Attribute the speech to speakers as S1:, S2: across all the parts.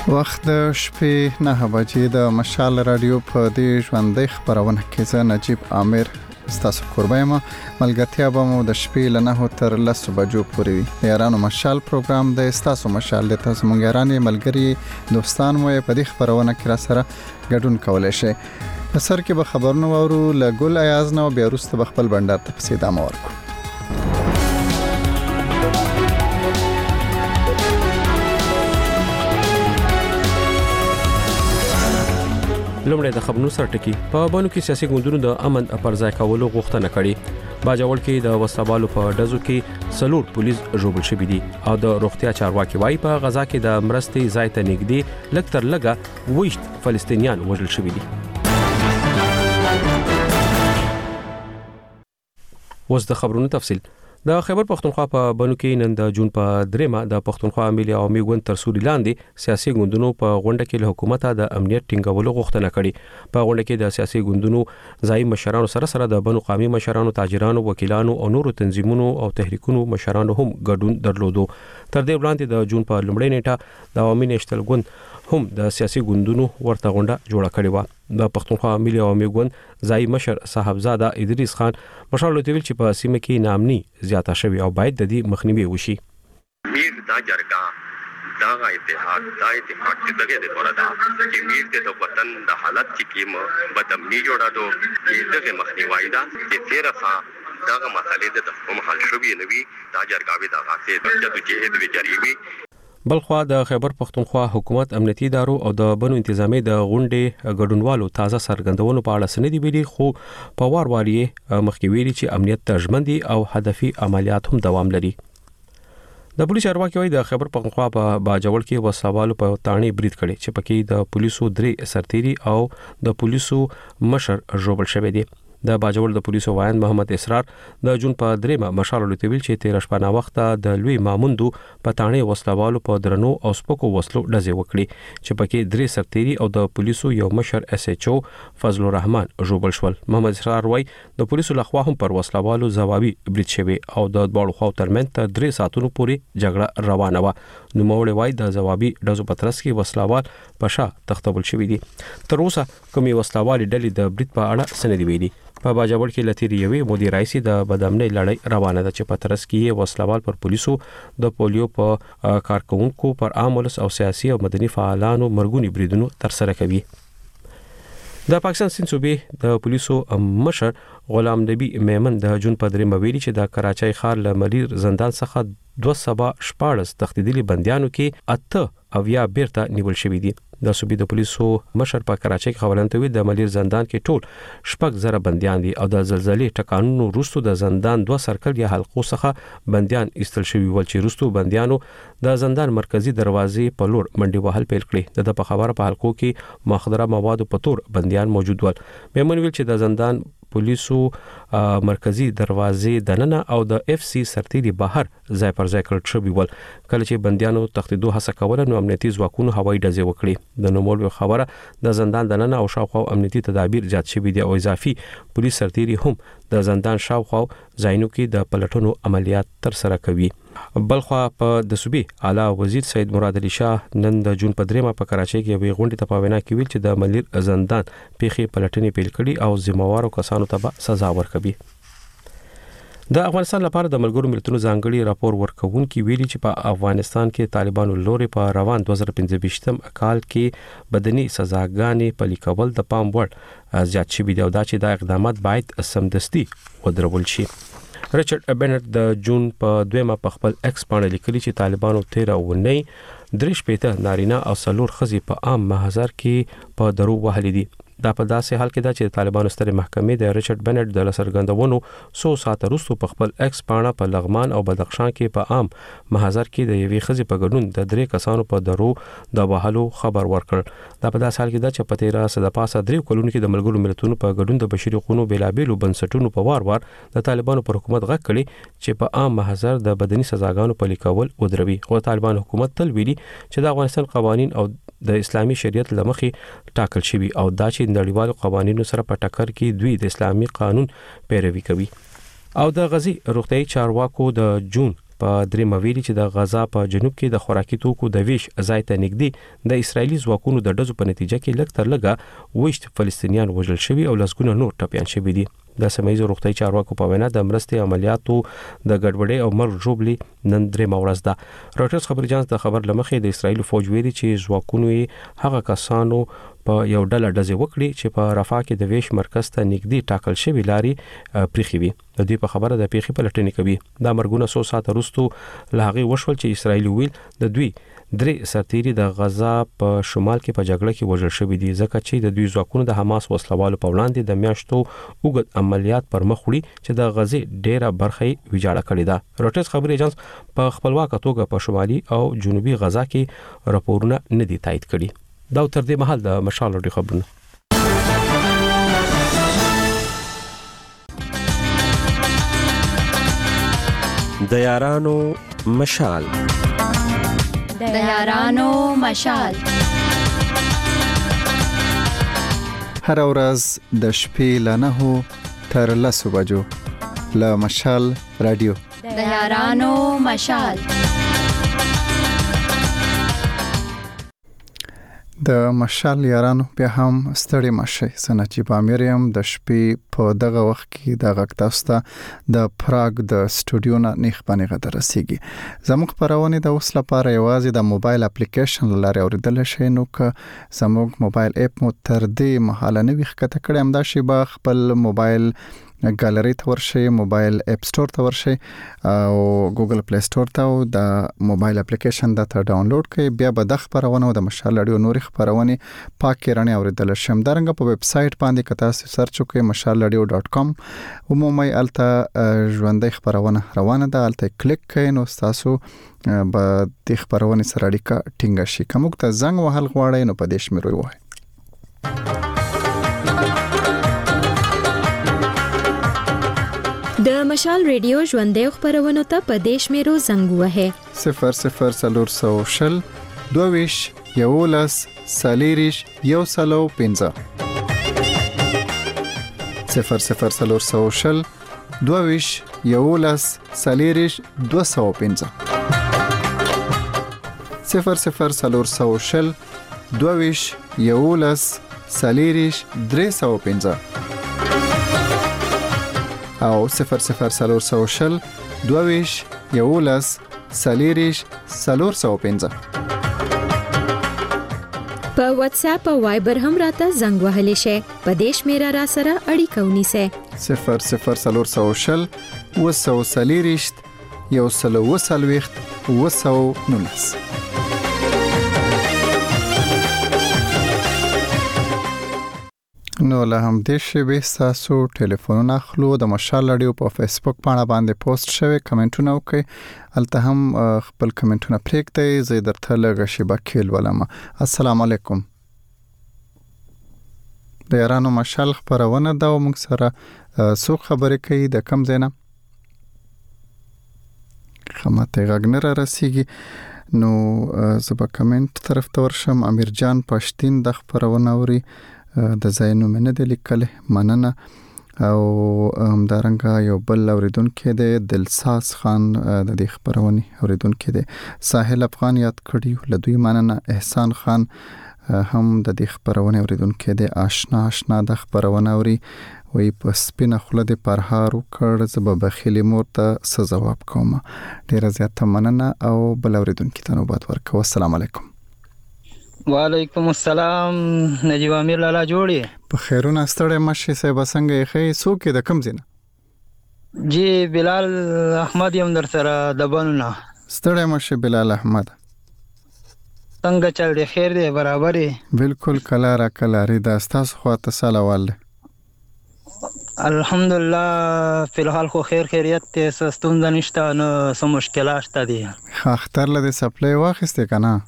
S1: وخت د شپې 9 بجې د مشال رادیو په دې ژوندۍ خبرونه کې زه نجیب عامر ستاسو قربایم. ملګرتیا به مو د شپې له 9 تر 10 بجو پورې وي. یارانو مشال پروګرام د ستاسو مشال د تاسو مونږ یارانې ملګری دوستان مو په دې خبرونه کې را سره ګډون کولای شي. په سر کې به خبرونه وورو له ګل ایاز نه بیا وروسته به خپل بندر ته پسې ادامه ورکړو.
S2: لومړی د خبرونو سرټکی په بانو کې سیاسي ګوندونو د امن پرځای کولو غوښتنه کړې. باجوړ کې د وسابالو په ډزو کې سلور پولیس ژوبل شوي دي او د روغتیا چارواکي وايي په غزا کې د مرستې ځای ته نږدې لږ تر لږه 20 فلسطینیان وژل شوي دي. اوس د خبرونو تفصیل. د خیبر پختونخوا په بنو کې نن د جون په 3 د پختونخوا ملي عوامي ګوند تر سوري لاندې سیاسي ګوندونو په غونډه کې له حکومت د امنیت ټینګولو غوښتنه کړې. په غونډه کې د سیاسي ګوندونو ځای مشرانو سره د بنو قومي مشرانو، تاجرانو، وکیلانو او نورو تنظیمونو او تحریکونو مشرانو هم ګډون درلودو. تر دې وړاندې د جون په لومړۍ نیټه د عوامي نېشنل ګوند هم د سیاسي ګوندونو ورته غونډه جوړه کړې و. د پښتونخوا ملي عوامي ګوند ځای مشر صاحبزاده ادریس خان مشال ویل چې په سیمه کې نامني زیاته شوی او باید د دې مخنیوي وشي.
S3: میر دا جرګه دا اتحاد چې دغه د وردا چې میر د وطن د حالت چې کیمه بدامني جوړادو چې دغه مخنیوي دا چې تیرخه دغه مسالې د کوم حل شوی نوي دا جرګاوي دا غاڅه د جدوجہد وچاري وي.
S2: بلخوا د خیبر پختونخوا حکومت امنیتي ادارو او د بنو انتظامی د غونډې ګډونوالو تازه سرګندونو په اړه سندې ویلي، خو په وار مخکې ویلي چې امنیت ترجمندي او هدفي عملیات هم دوام لري. د پولیس چارواکي وايي د خیبر پختونخوا په باجوړ کې وسوالو په تانی برید کړي چې پکې د پولیسو 3 سرتيري او د پولیسو مشر ژوبل شوی دی. د باجوړ د پولیسو وایند محمد اسرار د جون په 3 مشال لوتویل چې 13 شپه وخت د لوی ماموندو په تانی وسلوالو په درنو او سپکو وسلو ډزې وکړي چې پکې 3 سرتيري او د پولیسو یو مشر اس ایچ او فضل الرحمن ژوبل شول. محمد اسرار وايي د پولیسو لخوا هم پر وسلوالو ځوابي برید شوی او د دوړو خو ترمن ته 3 ساعتونو پورې جګړه روانه و. نو موړ وايي د ځوابي ډزو پترس کې وسلوال په شا تختبل شوی دي. تر اوسه کومي وسلوالي ډلې د برید په اړه سندې ویلي. په باجوړ کې لتیر یوې مدیر رئیس د بدامنۍ لړۍ روانه ده چې په ترڅ کې وسلوال پر پولیسو د پولیو په کارکونکو پر عام ولس او سیاسي او مدني فعالانو مرګونی بریدونو تر سره کوي. د پاکستان سند صوبې د پولیسو مشر غلام نبی میمن د جون په 3 ویلي چې د کراچۍ ښار له ملیر زندان څخه 214 تښتیدلي بندیانو کې 8 بیرته نیول شوي دي. د صوبې د پولیسو مشر په کراچۍ کې خبرانته د ملیر زندان کې ټول 6,000 بندیان دي او د زلزلې ټکانونو وروسته د زندان 2 سرکل یا حلقو څخه بندیان ایستل شوي ول چې وروسته بندیانو د زندان مرکزی دروازې په لور منډي وهل پیل کړي. د په خبره په حلقو کې مخدره موادو په تور بندیان موجود ول. میمن ویل چې د زندان پولیسو مرکزی دروازې دننه او د اف سی سرتيري بهر ځای پر ځای کړل شوی ول. کله چې بندیانو تښتیدو هڅه کوله نو امنیتي ځواکونو هوایي ډزې وکړي. د نوموړ خبره د زندان دننه او شاوخوا امنیتي تدابیر زیات شوي دي او اضافي پولیس سرتيري هم د زندان شاوخوا ځایونو کې د پلټنو عملیات تر سره کوي. بلخوا په د صوبې اعلی وزیر سید مراد علي شاه نن د جون په 3 په کراچۍ کې یوې غونډې ته په وینا کې ویل چې د ملیر زندان پیخي پلټنې پیل کړي او ذمہوارو کسانو ته سزا ورکوي. د افغانستان لپاره د ملګرو ملتونو ځانګړي راپور ورکوونکي ویلي چې په افغانستان کې طالبانو لوري په روان 2015 کال کې بدني سزاګانې پلي کول د پام وړ زیات شوي دي او دا چې دا اقدامات باید سمدستي ودرول شي. ریچارډ بنټ د جون په 2 په خپل ایکس باندې لیکلي چې طالبانو 13 ونې 3 نارینه او 4 ښځې په عام محضر کې په درو وهلي دي. دا په داسې حال کې ده چې طالبانو ستر محکمې د ریچارډ بنټ د لسرګندونو 100 ساعت وروسته په خپل ایکس پاڼه په لغمان او بدخشان کې په عام محضر کې د یوې ښځې په ګډون د 3 کسانو په درو د وهلو خبر ورکړ. دا په داسې حال کې ده چې په 13 د پاسه 3 کلونو کې د ملګرو ملتونو په ګډون د بشري حقوقو بیلابېلو بنسټونو په وار د طالبانو پر حکومت غږ کړي چې په عام محضر د بدني سزاګانو پلي کول ودروي. خو طالبان حکومت تل ویلي چې د افغانستان قوانين او د اسلامي شریعت لمخې ټاکل شوی او دا چې نړیوالو قوانینو سره په ټکر کې دوی د اسلامي قانون پیروي کوي. او د غزي روغتيایي چارواکو د جون په درې مویلي چې د غزا په جنوب کې د خوراکي توکو د ویش ځای ته نږدې د اسرایلی ځواکونو د ډزو په نتیجه کې لږ تر لږه وښت فلسطینیان وژل شوي او لسګونه نور ټپيان شوي دي. د سیمه ییزو روغتي چارواکو په وینا د مرستې عملیاتو د ګډوډۍ او مرګ ژوبلي نن درې مورز ده. رويټرز خبري اژانس د خبر لمخې د اسرایل فوج ویلي چې ځواکونو یې هغه کسانو په یو ډله ډزې وکړي چې په رفح کې د ویش مرکز ته نږدې ټاکل شوی لاري پریخي وي. د دې په خبره د پیخي پلټنې کوي. دا مرګونه 100 ساعت وروسته له هغه وشول چې اسرایل ویل د دوی درې سرتيري د غزا په شمال کې په جګړه کې وژل شوی دي ځکه چې د دوی ځواکونو د حماس وسلوالو په وړاندې د میاشتو اوږد عملیات پر مخ وړي چې د غزې ډیره برخه ویجاړه کړې ده. رويټرز خبري اژانس په خپلواکه توګه په شمالي او جنوبي غزا کې راپورونه نه دي تایید کړي. دا تر دې مهال د مشال رادیو خبرونه.
S4: د یارانو مشال
S1: هر ورځ د شپې له 9 تر 10 بجو له مشال رادیو
S5: د یارانو مشال.
S1: د مشال یارانو بیا هم ستړي مشه سنچې په امریکا د شپې په دغه وخت کې د غږ تاسو ته د پراګ د سټوډیو نه نیخ باندې غږ رسیږي. زموږ خبرونه د اوس لپاره یوازې د موبایل اپلیکیشن لاره اوریدل شي. نو که زموږ موبایل اپ مو تر دې مهاله نه وښکته کړم هم دا شی به خپل موبایل ګالری ته ورشي، موبایل اپ سٹور ته ورشي او ګوګل پلی سٹور ته او د موبایل اپلیکیشن د ته ډاونلوډ کړئ. بیا به د خبرونه او د مشال رادیو نور خبرونه پاکه رانه اوریدل شم. درنګ په ویب سټ باندې کتا سرچ وکړئ mashalradio.com عمومي الته ژوندۍ خبرونه روانه ده، الته کلیک کړئ نو تاسو به د خبرونه سره اړیکه ټینګ شي. کوم ته زنګ وهل غواړئ نو په دې شمیرو وای.
S6: د مشال ریډیو ژوندۍ خبرونه ته په دیش میرو زنګ وهه
S1: 00 22 یولس سالیریش یو سلو 15 00 22 یولس سالیریش 215 00 22 یولس سالیریش 315 او 00 22 یولس سالیریش 415.
S6: په واتس اپ او وایبر هم راته زنګ وهلی شي. په دیش میرا را سره اړیکه ونیسه
S1: 00 وسو سالیریش یو سلو وسلويخت وسو نونس. نو له هم دې شی به تاسو ټلیفون اخلو. د مشال رادیو په فیسبوک باندې پوسټ شوی کمنټونه وکي، الته هم خپل کمنټونه پریږدئ. زه درته لږه شی بکیل ولم. السلام علیکم. د یارانو مشال خبرونه دا موږ سره سو خبرې کوي د کم زینا خمته غږ نه رسیږي. نو زه به کمنټ طرف ته ورشم. امیر جان پښتين د خبرونه اوري د زاینو منه د لیکل مننه او همدارنګه یو بل اوریدونکو د دلساز خان د دې خبرونه اوریدونکو د ساحل افغان یاد کړیو له دوی مننه. احسان خان هم د دې خبرونه اوریدونکو د آشنا د خبرونه اوري وی په سپینه خله د پرهار وکړ زب بخیلی مور ته څه جواب کوم. ډیر زیاته مننه او بل اوریدونکو ته نوبت ورکوم. السلام علیکم.
S7: وعلیکم السلام. نجیب امیر لالا جوړی
S1: په خیرونه ستړی مشي صاحب څنګه یې خې سو کې د کم زینه
S7: جی بلال احمد یم در سره د بنونه
S1: ستړی مشي بلال احمد
S7: څنګه چل دی؟ خیر دی؟ برابر دی؟
S1: بالکل کلاره کلاری دا تاسو خو ته سلام
S7: الحمدلله فی الحال خو خیر خیریت ته سستون دنيشته نو سم مشکلات شته دي.
S1: اختر له سپلای واخسته کنه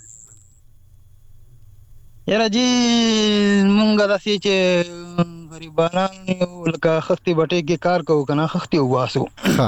S7: یاره جی مونږه داسې چې غریبانان یو لکه خختي بټې کې کار کوو کنه خختي واسو
S1: ها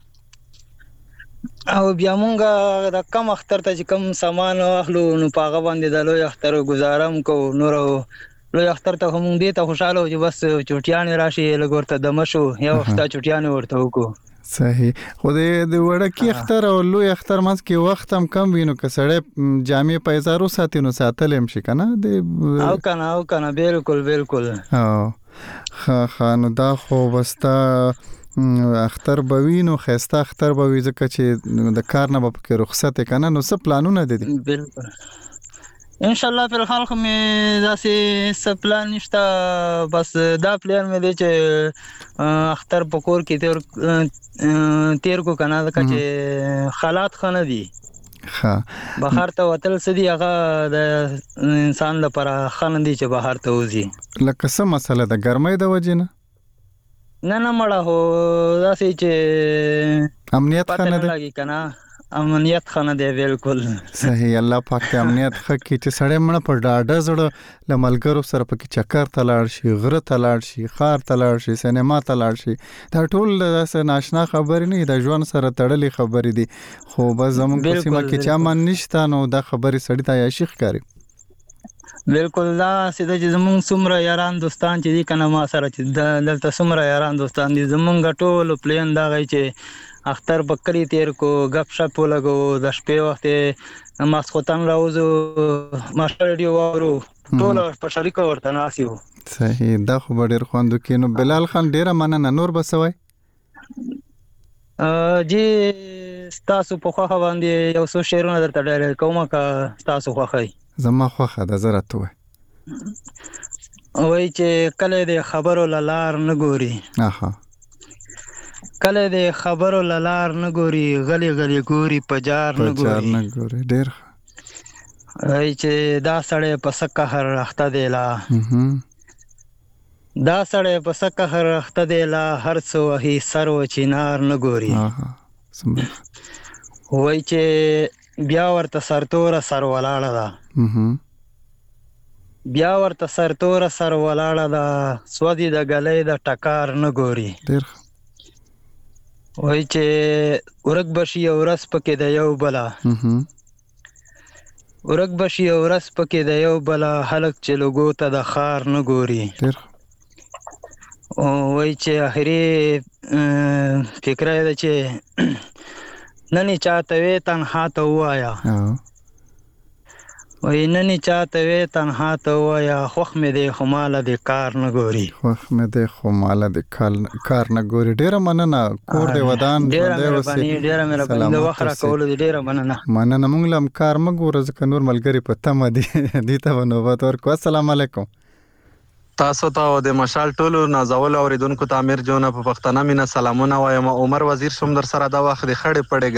S7: او بیا مونږه د کم اختر ته چې کم سامان اخلو نو پاغه باندې د لوی اختر گزارم کو نور لوی اختر ته هم دې ته خوشاله چې بس چټیان راشي لګورته د مشو یو وخت چټیان ورته وکړو.
S1: صحیح. خو د وړکی اختر او لوی اختر ماس کې وخت هم کم وینو که سړی جامع پیزارو ساتي نو ساتل هم شي کنه
S7: او کنه بالکل
S1: خا نو دا خو وستا اختر بوینو خسته اختر بوي ځکه چې د کار نه به کې رخصت کنه نو څه پلانونه دي
S7: بالکل ان شاء الله په خلق مې داسې څه پلان نشته بس دا پلان مې دی چې اختر په کور کې تیر کو کنه ځکه چې حالات خنه دي بهر ته وتل سدي هغه د انسان لپاره خنه دي چې بهر ته وځي
S1: لکه څه مسله د ګرمۍ د وجې
S7: نه مړه هو داسې چې
S1: امنیت خنه دی
S7: لګي کنه امنیت خنه دی بالکل
S1: صحیح. الله پاک ته امنیت خکې چې سړی مړه په ډاډه زړه له ملګرو سره پکې چکر ته لاړ شي غره ته لاړ شي خار ته لاړ شي سینما ته لاړ شي دا ټول داسې ناشنا خبرې نه د ژوند سره تړلې خبرې دي خو بس زموږ په سیمه کې چې امن نشته نو دا خبرې سړی ته عیاشي ښکاري
S7: بالکل دا سیده چې زمونږ څومره یاران دوستان چې دي کنه ما سره چې دلته څومره یاران دوستان دي زمونږ ټول پلان دا غي چې اختر بکری تیر کو غپ شپ لګو د شپې وخت ماسخوتن راوځو ماستر ریډیو وورو ټول په شریکه ورته ناسیو
S1: صحیح. دا خو ډېر خوندو کې نو بلال خان ډېر مننه نور بسوي
S7: جی تاسو په خوا باندې یو څو شعرونه درته ډېر کومه کا تاسو خوخی
S1: زما خوخه د زرت وای
S7: چې کله د خبرو لار نه ګوري کله د خبرو لار نه ګوري غلي ګوري پجار نه ګوري
S1: ډېر
S7: چې دا سړی په سکه هر اخته دی لا دا سړی په سکه هر اخته دی لا هر څو هي سر و چینار نه ګوري وای چې بیا ورته سرتور سر ولاړه ده بیا ورته سرتور سر ولاړه ده سودی د غلې د ټکار نه ګوري وای چې ورک بشي او رس پکې د یو بلا ورک بشي او رس پکې د یو بلا خلق چې لوګو ته د خار نه ګوري وای چې اخري فکر دی چې ننی چاته وی تنها ته وایا وای ننی چاته وی تنها ته وایا خوخ مې دی خو مال د کار نه ګوري
S1: خوخ مې دی خو مال د کار نه ګوري ډیره مننه کور دی ودان
S7: ډیره مهرباني د وخت را کول ډیره مننه
S1: مونږ لم کار مګور ځکه نور ملګری په تمه دي ته نوبت ورکو. السلام علیکم.
S8: تاسو ته د مشال ټولو نازول اوریدونکو ته امیر جون په پښتنه مینا سلامونه وایم. عمر وزیر شوم در سره دا وخت د خړې پړې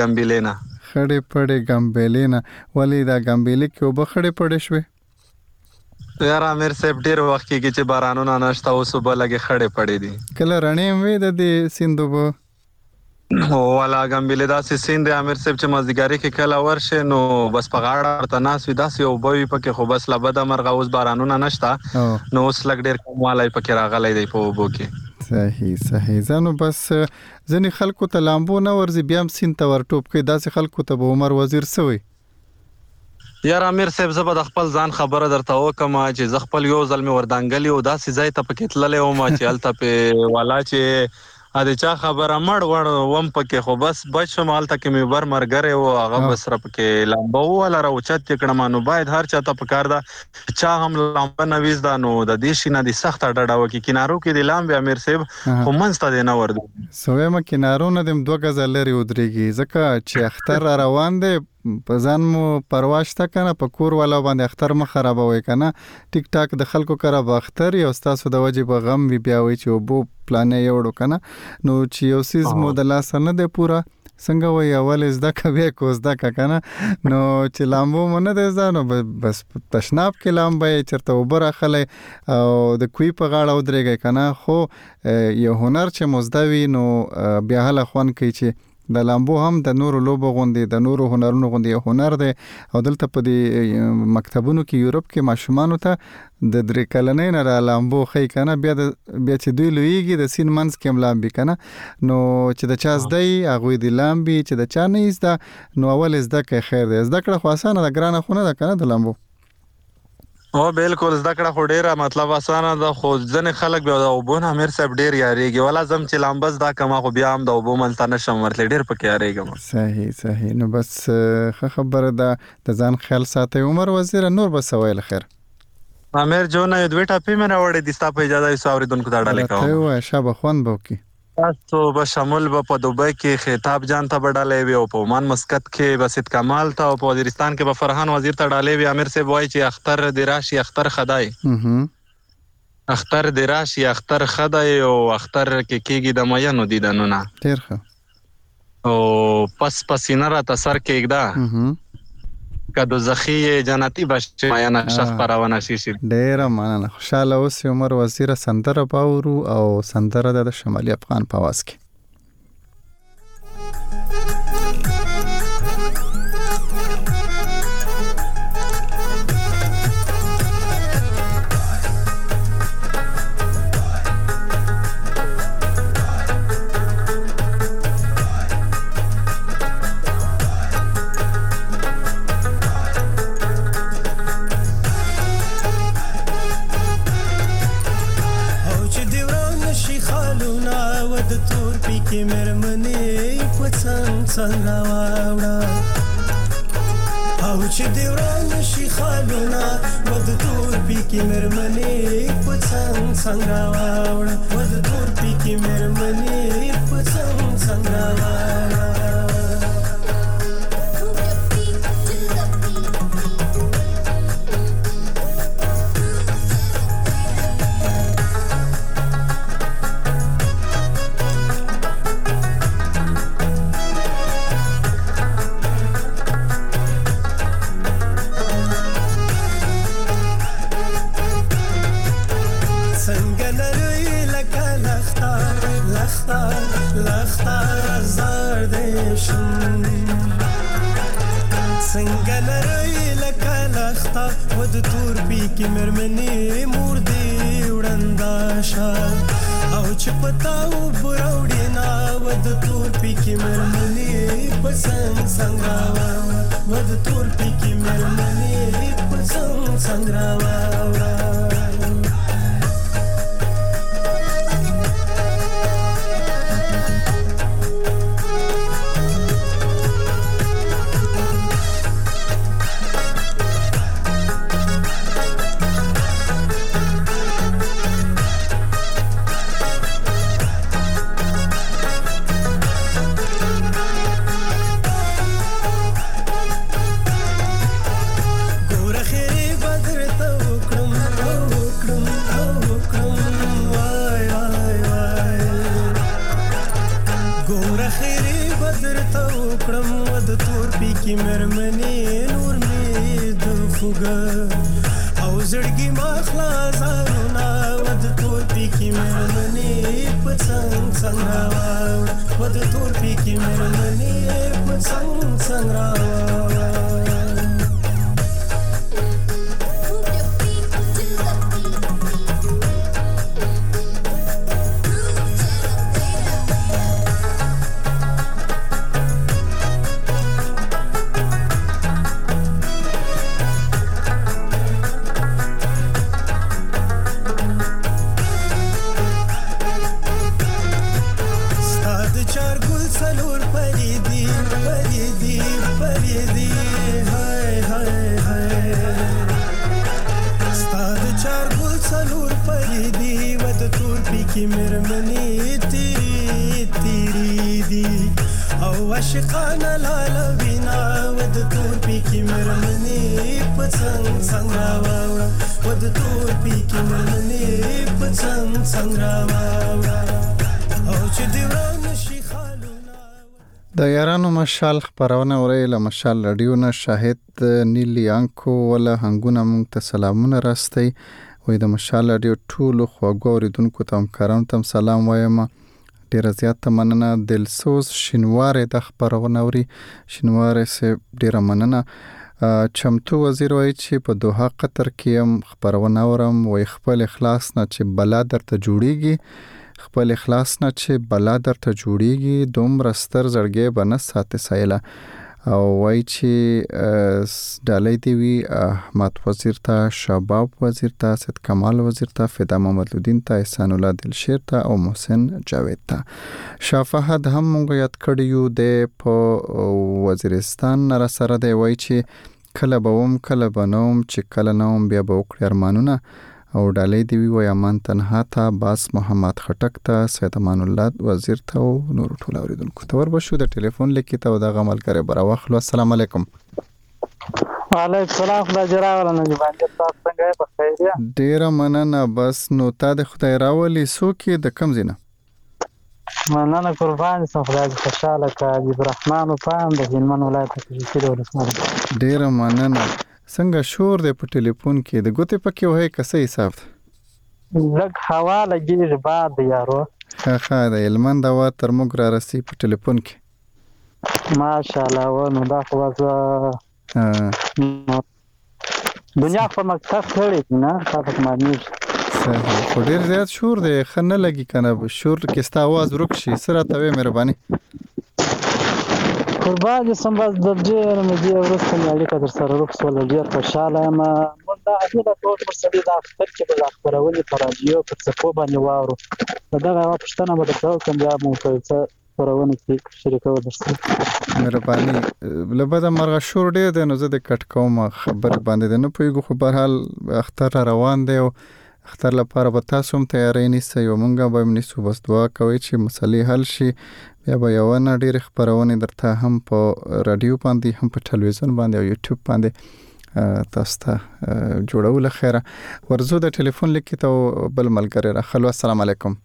S8: ګمبلینا ولی دا ګمبلی کې وبخړې پړې شوې یار امیر صاحب ډیر وخت کې چې بارانونه نشته او صبح لګي خړې پړې دي
S1: کله رڼې وې د دې سیندوب
S8: هو والا ګمبلی دا سیند امیر صاحب چې مزدګاری کې کله ورشه نو بس په غاړه ورته ناس وي داسې او بوي پکې خو بس لبد مرغه اوس بارانونه نشته نو اوس لګ ډیر کومالای پکې راغلی دی په وبو کې.
S1: صحیح ځنو بس ځنی خلکو ته لامبو نه ورزي بیا هم سین ته ورټوب کې داسې خلکو ته به عمر وزیر سوی
S8: یار امیر صاحب زبر د خپل ځان خبره درته وکم چې ز خپل یو ځل می وردانګلی او داسې ځای ته پکې تللې او ما چې الته په والا چې ا دې چا خبره مړ وم پکې خو بس بچ شمال ته کې می بر مرګره او هغه بس را پکې لامبو ولا راوچت کړم نو باید هر چا ته پکار دا چا هم لامبو نویز دا نو د دې شینه د سخت ډډه وکي کینارو کې د لامبو امیر صاحب خو منسته دی نه ورد
S1: سوې ما کینارو نه دم 2 غزه لري ودرېږي ځکه چې اختر روان دی په ځان مو پرواش تا کنه په کور والا باندې اختر مخ خرابوي کنه ټیک ټاک د خلکو کرا باختر یو تاسو د وجه په غم وی بیا وي چې وبو پلان یې وړو کنه نو چې یو سیز مو د لاس نه دی پورا څنګه وای اول زده کوي کوز دا کنه نو چې لامبو مونږ نه ځانو بس تشناب کې لامبې چرته وبره خلې او د کوی په غاړه ودرېږي کنه خو یو هنر چې مزدوي نو بیا هله خوان کوي چې د لامبو هم د نورو لوبو غوندي د نورو هنرونو غوندي هنر دی او دلته په دې مکتبونو کې یورپ کې ماشومانو ته د درې کلنې نه را لامبو خې کنه بیا چې دوی لویږي د سین منس کې لامبي کنه نو چې د چا زدي هغه دی لامبي چې د چا نه زده نو اول زده کې خیر دی زده کړه خو اسانه ده ګرانه خو نه ده کنه د لامبو
S8: او بالکل زده کړه خو ډیره مطلب اسانه ده خو ځنې خلک بیا د اوبو نه امیر صاحب ډیر یاریږي ولا زم چې لامبس دا کما خو بیا هم د اوبو ملته نشم ورتلی ډیر پکې یاریږم.
S1: صحیح نو بس خبره ده د ځان خیال ساتي. عمر وزیر نور بس ویل خیر
S8: امیر جو نه دوی ټاپی مې راوړې د ستا په اجازه یې ساوریدونکو ته ډالې کوم.
S1: ته وای شابه خوان بوکي
S8: تاسو به شامل په دوبۍ کې خطاب جان ته بډالې وي او په عمان مسقط کې بسط کمال ته او په وزیرستان کې به فرحان وزیر ته ډالې وي. امیر صاحب وایي چې اختر د راشي اختر خدای اختر د راشي اختر خدای او اختر کې کېږي د مینو دیدنونه
S1: ډیر ښه
S8: او پسینه را تسر کېږده کدو زخی جنتی بشه ما نقشه خبرونه شي.
S1: ډیر مننه خوشاله اوس عمر وزیر سندره باورو او سندره د شمالي افغان په आवाज کې.
S9: او چې دی وران شي خالونه ود تور پی کې مرمنې په څنګ راوړه ود تور پی کې مرمنې په څنګ راوړه. کی مرمنی مور دی وړندا شا او چې پتاو براوډی نا ود تور پی کی مرمنی پسنګ راوا ود تور پی کی مرمنی پسنګ راوا. د یارانو مشال خبرونه اورېله مشال رادیو نه شاهد نیلی انکو ولا هنګونه مونږ ته سلامونه راستي وې د مشال رادیو ټولو خواږه اوریدونکو ته همکارانو ته سلام وایم. ډیر زیات مننه دلسوز شینواره د خبرونه اوري شینواره سه ډیر مننه. چمتو وزیر وایي چې په دوحه قطر کې هم خبرونه اورم وې خپل اخلاص نه چې بلا درته جوړیږي خپل اخلاص نه چې بلا درته جوړیږي دومره ستر زړګي بنه ساتي سایله
S1: او وای چې ډالۍ دی وی احمد وزیر ته، شباب وزیر ته، سید کمال وزیر ته، فدا محمد الدین ته، احسان الله دلشیر ته او محسن جاوید ته. شاه فهد هم مونږ یاد کړیو د په وزیرستان را سره دی، وای چې کله بوم کله بنوم چې کله نوم بیا به وکړي ارمانونه. او ډالۍ دی وی امان تنها ته، باس محمد خټک ته، سید امان الله وزیر ته او نور ټول اوریدونکو ته وربشو. د ټلیفون لیکي ته د غمل کرے براوخلو. السلام علیکم.
S7: وعلیکم السلام. خدای جراوله نه باندې تاسو څنګه په خیر یا؟
S1: ډیر مننه. بس نو تا د خدای راولي سوکي د کم زینه؟
S7: مننه قربان سم. خدای خوشاله کا حبیب الرحمن او پام د هلمند ولایت کې چې ولسمه.
S1: ډیر مننه. څنګه شور دی په ټلیفون کې؟ د ګوتې پکې وای کسې حساب ده؟
S7: لږ هوا لګیږي باد یارو.
S1: ښه د هلمند هوا تر موږ را رسي په ټلیفون کې.
S7: ماشاءالله. و نو دا خو دنیا په مکتب کړی نه تاسو معنی
S1: صحیح. خو ډیر زیات شور دی، ښه نه لګي کنه شور کې ستا आवाज ورک شي. سره ته مهرباني
S7: قربان سم. بس د ډیر مې ورسته مې اړیکه در سره روښ سول. ډیر خوشاله یم. مونږ دا اخیره ټول مسلې د اختر کې د خبرونې په رادیو په څپو باندې واورو. دا غوا پښتنه به تاسو کوم بیا مو په څه خبرونه کې شریکو درسته.
S1: مهرباني. لبدا مرغه شور ډیر دی نو زه د کټ کوم خبر باندې نه پویګو. خو بهر حال اختر روان دی او اختر لپاره به تاسو هم تیاری نیسئ او مونږ به نیسو. بس دعا کوئ چې مسلې حل شي. بیا به یو نه ډېرې خبرونې درته هم په رادیو باندې هم په ټلویزیون باندې او یوټیوب باندې تاسو ته جوړول. خیره ورزو د ټلیفون لیکي ته بل ملګری راخلو. السلام علیکم.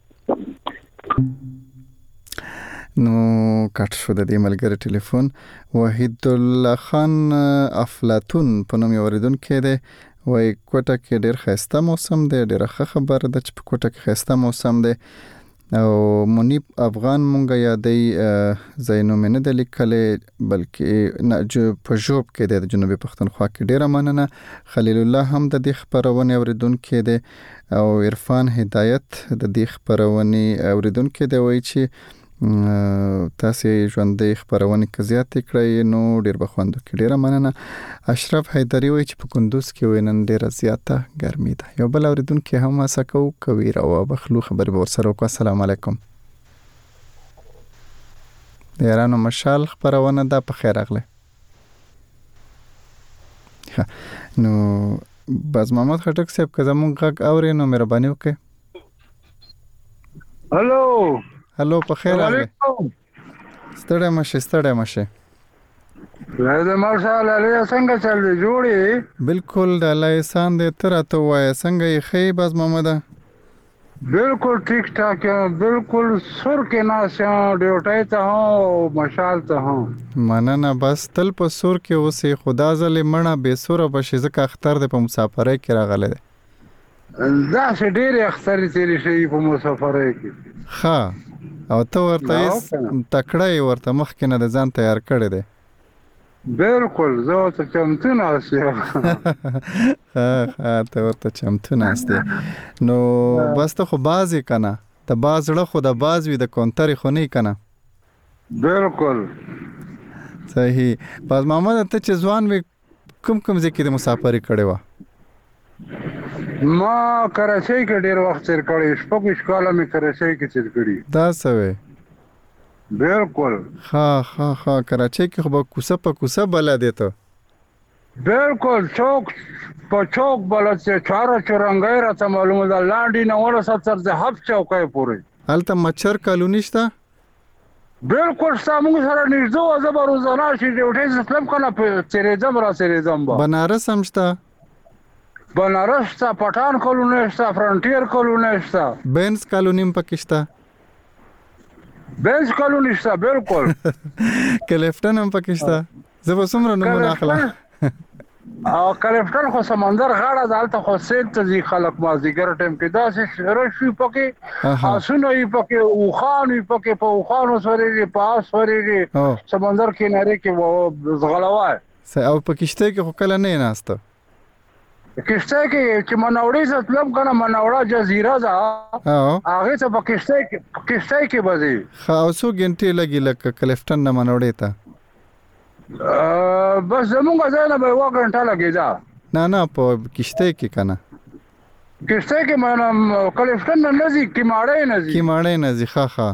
S1: نو کټ شو د دې ملګری ټلیفون. وحید الله خان افلاطون په نوم اوریدونکو دی. وای کوټه کې ډیر خسته موسم دی. ډیره ښه خبره ده چې په کوټه کې خسته موسم دی. او منیب افغان مونږه یادې زینو منه د لیکلې بلکې په جوب کې د جنوبي پښتونخوا کې. ډیره مننه. خلیل الله هم د دې خبرونه اوریدونکو دی او عرفان هدایت د دې خبرونه اوریدونکو دی. وای چې تاسو ژوندې خبرونه کې زیات کړئ نو ډیر بخوندو کې. ډیره مننه. اشرف حیدری وای چې په کندوز کې وینن ډیره زیاته ګرمي ده. یو بل اوریدونکو هم اسکو کوي راو بخلو خبر به ورسره وکړه. السلام علیکم. یارانو مشال خبرونه ده په خیر اغله. نو باز محمد خټک صاحب که زمونږ غږ اوري نو مهرباني وکړئ.
S10: هلو
S1: هلو په خیر اغله. ستړی مشه.
S10: راځه ماشاءالله له څنګه چل دی جوړي؟
S1: بالکل د الله احسان دې تر ته وای څنګه یې خې باز محمد؟
S10: بالکل ٹھیک ٹھاک ہے. بالکل سر کې ناسیا ډیوټای ته هو مشال ته هو.
S1: مننه. بس تل په سر کې اوسې. خدا زلې مړه به سر بشي ځکه اختر د په مسافرۍ کې راغله ده.
S10: دا چې ډېر اختر تیری شي په مسافرۍ کې.
S1: ها او ته ورته تکړه ورته مخکې نه د ځان تیار کړی دی.
S10: بالکل زه ته چمتو ناسته.
S1: ته ورته چمتو ناسته. نو بس ته خو بازی کنه ته باز له خو د باز وی د کونتر خو نه کنه.
S10: بالکل
S1: صحیح. باز محمد ته چې ځوان وی کوم ځکه د مسافرۍ کړي و؟
S10: ما کراچۍ کې ډېر وخت تیر کړی. شپږ کاله مې کراچۍ کې تیر کړی.
S1: دا سوي.
S10: بالکل.
S1: ها کراچۍ کې خو په کوسه بلد ته.
S10: بالکل چوک په چوک بلد چې چارو چرنګای را ته معلومه ده. لاندې نه ولا 70 د هف چوکای پورې.
S1: الته مچھر کالونی شته؟
S10: بالکل سامو سره نږدې زبر روزانه شي ډیوټي سیستم کنه په چیرېدم با.
S1: بنارس هم شته؟
S10: بنارس تا پټان کالونی شته، فرنټیر کالونی شته،
S1: بینز کالونی پکې شته.
S10: بینز کالونی شته بالکل.
S1: کلیفټن هم پکې شته. زه به څومره نمونه اخلم.
S10: او کلیفټن خو سمندر غاړه دالته خو سیل ته ځي خلک مازدیګر ټیم کې داسې رشي پکې اسونه یې پکې او خان یې پکې په خوانو سره پاس ورېږي سمندر کناره کې زغلوای.
S1: او پکشته کې خو کله نه ناسته.
S10: کشته کې چې منوړې ستلم کنه منوړه جزیره ده هغه ته پکشته کې بځي.
S1: خاصو ګنټي لګي لکه کلیفټن نه منوړې ته.
S10: بس زمونږ ځای نه به 1 غنټه لګېده.
S1: نه په کشته کې کنه
S10: کشته کې مانم کلیفټن نه نزدیک کیماړی نزدیک
S1: ښه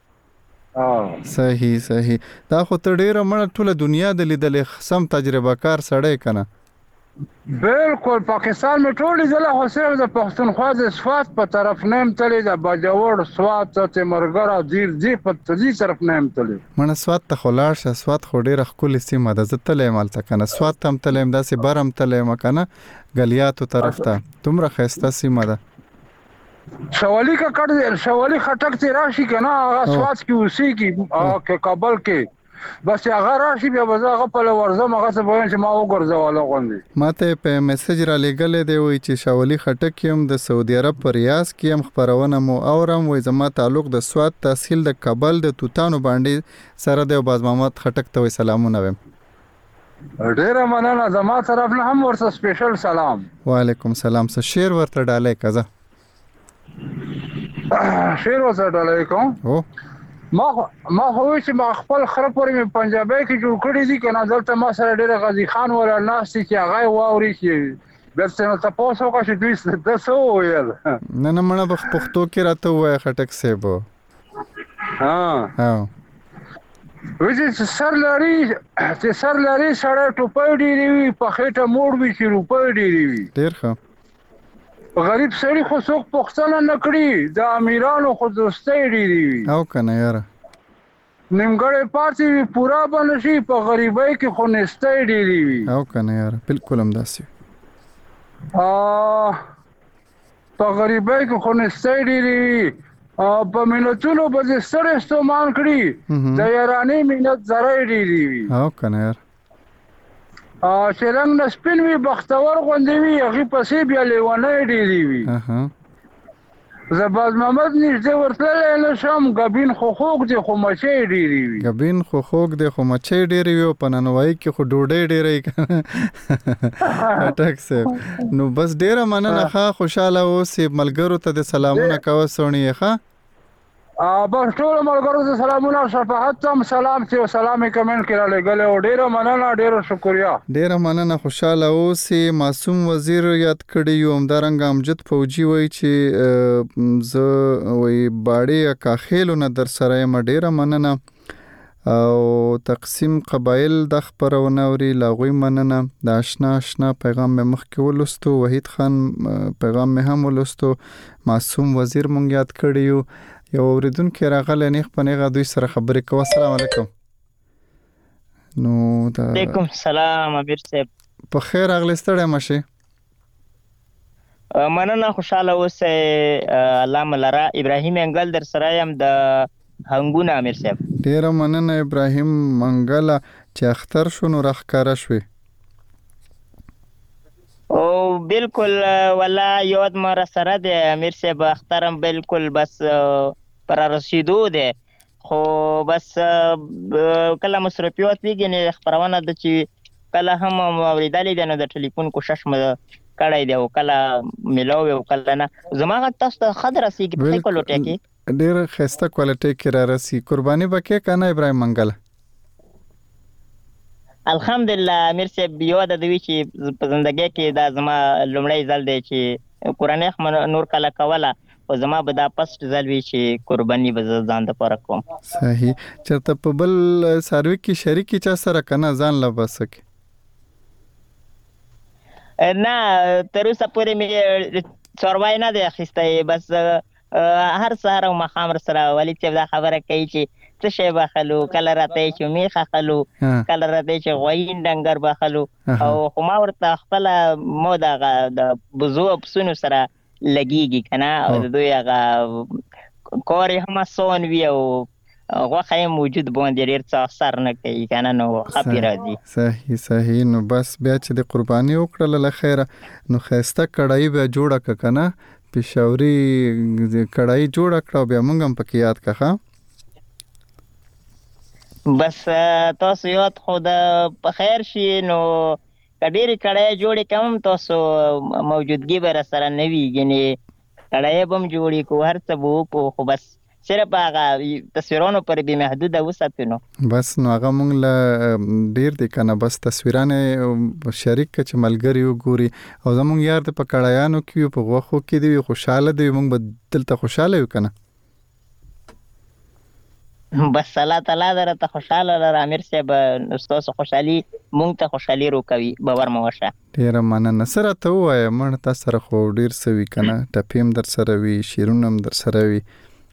S1: صحیح دا خو ته ډیره مړه ټوله دنیا د لیدلې سم تجربه کار سړی کنه.
S10: بالکل پاکستان می ټول ځله خو صرف د پښتونخوا د صفات په طرف نیم تللی د باجوړ سوات ته مرګرا دې په دې طرف نیم تللی.
S1: منه سوات ته خلاص سوات خو ډیره خپل سیمه ده زتلې مالته کنه سوات تم تلم داسې برم تلم کنه غلیاتو طرف ته تمره خسته سیمه ده.
S10: شوالی کا کټ شوالی خټک ته راشي کنه هغه سوات کې اوسې کې کابل کې بس هغه راشي بیا هغه په ورزم هغه څه وایي چې ما وګرځواله غوندي.
S1: ماته په میسج را لګلې دی وای چې شاولی خټک یم د سعودي عرب پر ریاض کې هم خبرونه مو اورم وای زما تعلق د سوات تحصیل د کابل د توتانو باندې سره د باز محمد خټک ته سلامونه وایم.
S10: ډیره مننه زما طرف نه هم ورته سپیشل سلام.
S1: وعلیکم سلام. څه شعر ورته ډالې کزه
S10: شعر ورته ډالې کوم ما خو چې ما خپل خره پورې مې پنجابي کې جوړ کړی دي کنه دلته ما سره ډېر غازی خان ولا ناس چې هغه واوري چې درته نو تاسو کا چې دوی د سو ویل
S1: نه مړه پښتو کې راته وای خټک سیبو
S10: وځي چې سر لري سره ټوپۍ ډېری وي په خېټه موړ وي چې روپۍ ډېری وي.
S1: ډېر ښه.
S10: غریب سړی خو څوک پښتنه نه کړي د امیرانو خو دوستۍ ډېری وي.
S1: او کنه یاره
S10: نیمګړی پاتې وي پورا بنشي په غریبۍ کې خو نستۍ ډېری وي.
S1: او کنه یاره بالکل هم داسې
S10: په غریبۍ کې خو نستۍ ډېری وي په ملتونو به دې ستړی ستومان کړي د یارانې ملت ذرۍ ډېری وي.
S1: او کنه یاره
S10: چې رنګ نه سپین وي بختور غوندې وي هغې پسې بیا لیونۍ ډېرې وي. زه باز محمد نږدې ورتللی نه شم ګبین خو خوږ دی خو مچۍ ډېرې وي.
S1: ګبین خو خوږ دی خو مچۍ ډېرې وي او په نانوایي کې خو ډوډۍ ډېره وي خټک صاحب نو بس ډېره مننه ښه خوشحاله اوسې ملګرو ته د سلامونه کوه سوڼي یې ښه
S10: بس ټول ملګرو ته سلامونه شفاعت ته سلام چې سلامي کمنټ کې را لګلې او ډیره مننه ډیره شکریا.
S1: ډیره مننه خوشاله اوسې. معصوم وزیر یاد کړی یو همدارنګ امجد فوجي وای چې زه وای باړې کاخېلو نه در سره یم ډیره مننه او تقسیم قبایل د خبرونه اوري لاغوي مننه د آشنا پیغام مې مخ کې ولستو وحید خان پیغام مې هم ولستو معصوم وزیر مونږ یاد کړی یو یو اوریدونکو راغله نیخ پنیغه دوی سره خبرې کوه. السلام علیکم. نو
S11: علیکم السلام امیر صاحب
S1: په خیر اغلی ستړی مشه
S11: مننه خوشاله اوسه الله ملرا ابراهیم انګل در سره يم د هنګونه امیر صاحب.
S1: ډیر مننه ابراهیم منګل چې اختر شونو راخکاره شوي.
S11: او بالکل ولا یود مر سره د امیر صاحب اخترم بالکل بس پر رسیدو ده خو بس کله مصرفیات ویګنه خبرونه د چې کله هم اوریدلې ده نو د ټلیفون کوشش مې کړای دی او کله ملاو او کله نه زماغه تاسو ته خضر سي کې په کولټه کې
S1: ډېر خسته کوالټي کې را رسي قرباني وکې کنه ابراهیم منګل.
S11: الحمدلله امیر صاحب یو د دوی چې په زندګۍ کې دا زما لومړی ځل دی چې قرآن نور کله کوله او زما به دا پست ځل وی چې قرباني به ځان د پاره کوم.
S1: صحیح. چرته په بل سروي کې شریکی چا سره کنه ځان لا بسکه
S11: نه تر اوسه پورې مې څوروای نه دی اخیسته بس هر سهار او مخام سره ولی چې دا خبره کوي چې څه شی بخلو کله راته چې میخه خلو کله راته چې غوین ډنګر بخلو او خو ما ورته خپل مو د بزو پسونو سره لګیږي کنه او دوی هغه کور هم سون وی او غوخه موجود باندې ډیر څه اثر نه کوي کنه نو خبر راځي.
S1: صحیح نو بس بیا چې د قرباني وکړه له خیره نو خسته کړای به جوړه کنه پېښوري کړای جوړه کړو بیا مونږ هم پکې یاد کړه
S11: بس تاسو یاد خود په خیر شي نو کډيري کړای جوړې کوم تاسو موجودګي بر سره نوي یعنی کړای بم جوړې کو هر څه وو کو خو بس صرف هغه تصویرونو پر به محدود وساتو نو
S1: بس نو هغه مونږ له ډیر دي کنه بس تصویرانه شریک چې ملګری وګوري او زمونږ یار ته په کړایانو کې په غوخو کې دی خوشاله دی مونږ به دلته خوشاله یو کنه
S11: بس الله تعالی درته خوشاله لره امیر صاحب تاسو خوشحالي مونږ ته خوشحالي روکوي باور مو وشه
S1: ډیر مننه سره ته وای مړ تاسو سره خو ډیر سوي کنه ټپیم در سره وی شیرونم در سره وی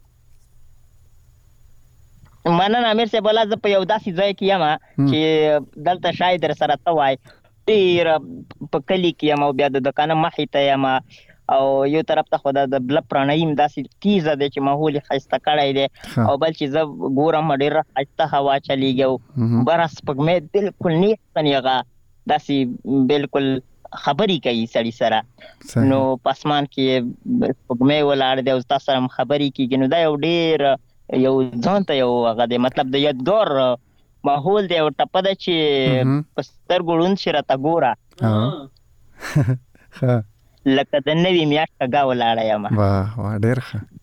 S11: مننه امیر صاحب ولا ز په یو داسې ځای کې یم چې دلته شاید در سره ته وای ډیر په کلی کې یم او بیا د دکان مخې ته یم او یو طرف ته خو د بل پرانایم داسې تیزه دی چې ماحول خسته کړی دی او بل چې زه ګورم ډیر خسته هوا چلیږي او برس پګمې بالکل نه کنيغه داسې بالکل خبري کوي سړی سره نو پاسمان کې پګمې ولاړ دی او تاسو سره خبري کوي نو دا یو ډیر یو ځان ته یو هغه دی مطلب د یادګار ماحول دی او ټپه ده چې پستر ګړون شرته ګوره
S1: ها
S11: لکه د نوی میاشت کګا ولاړه یم
S1: واه ډیر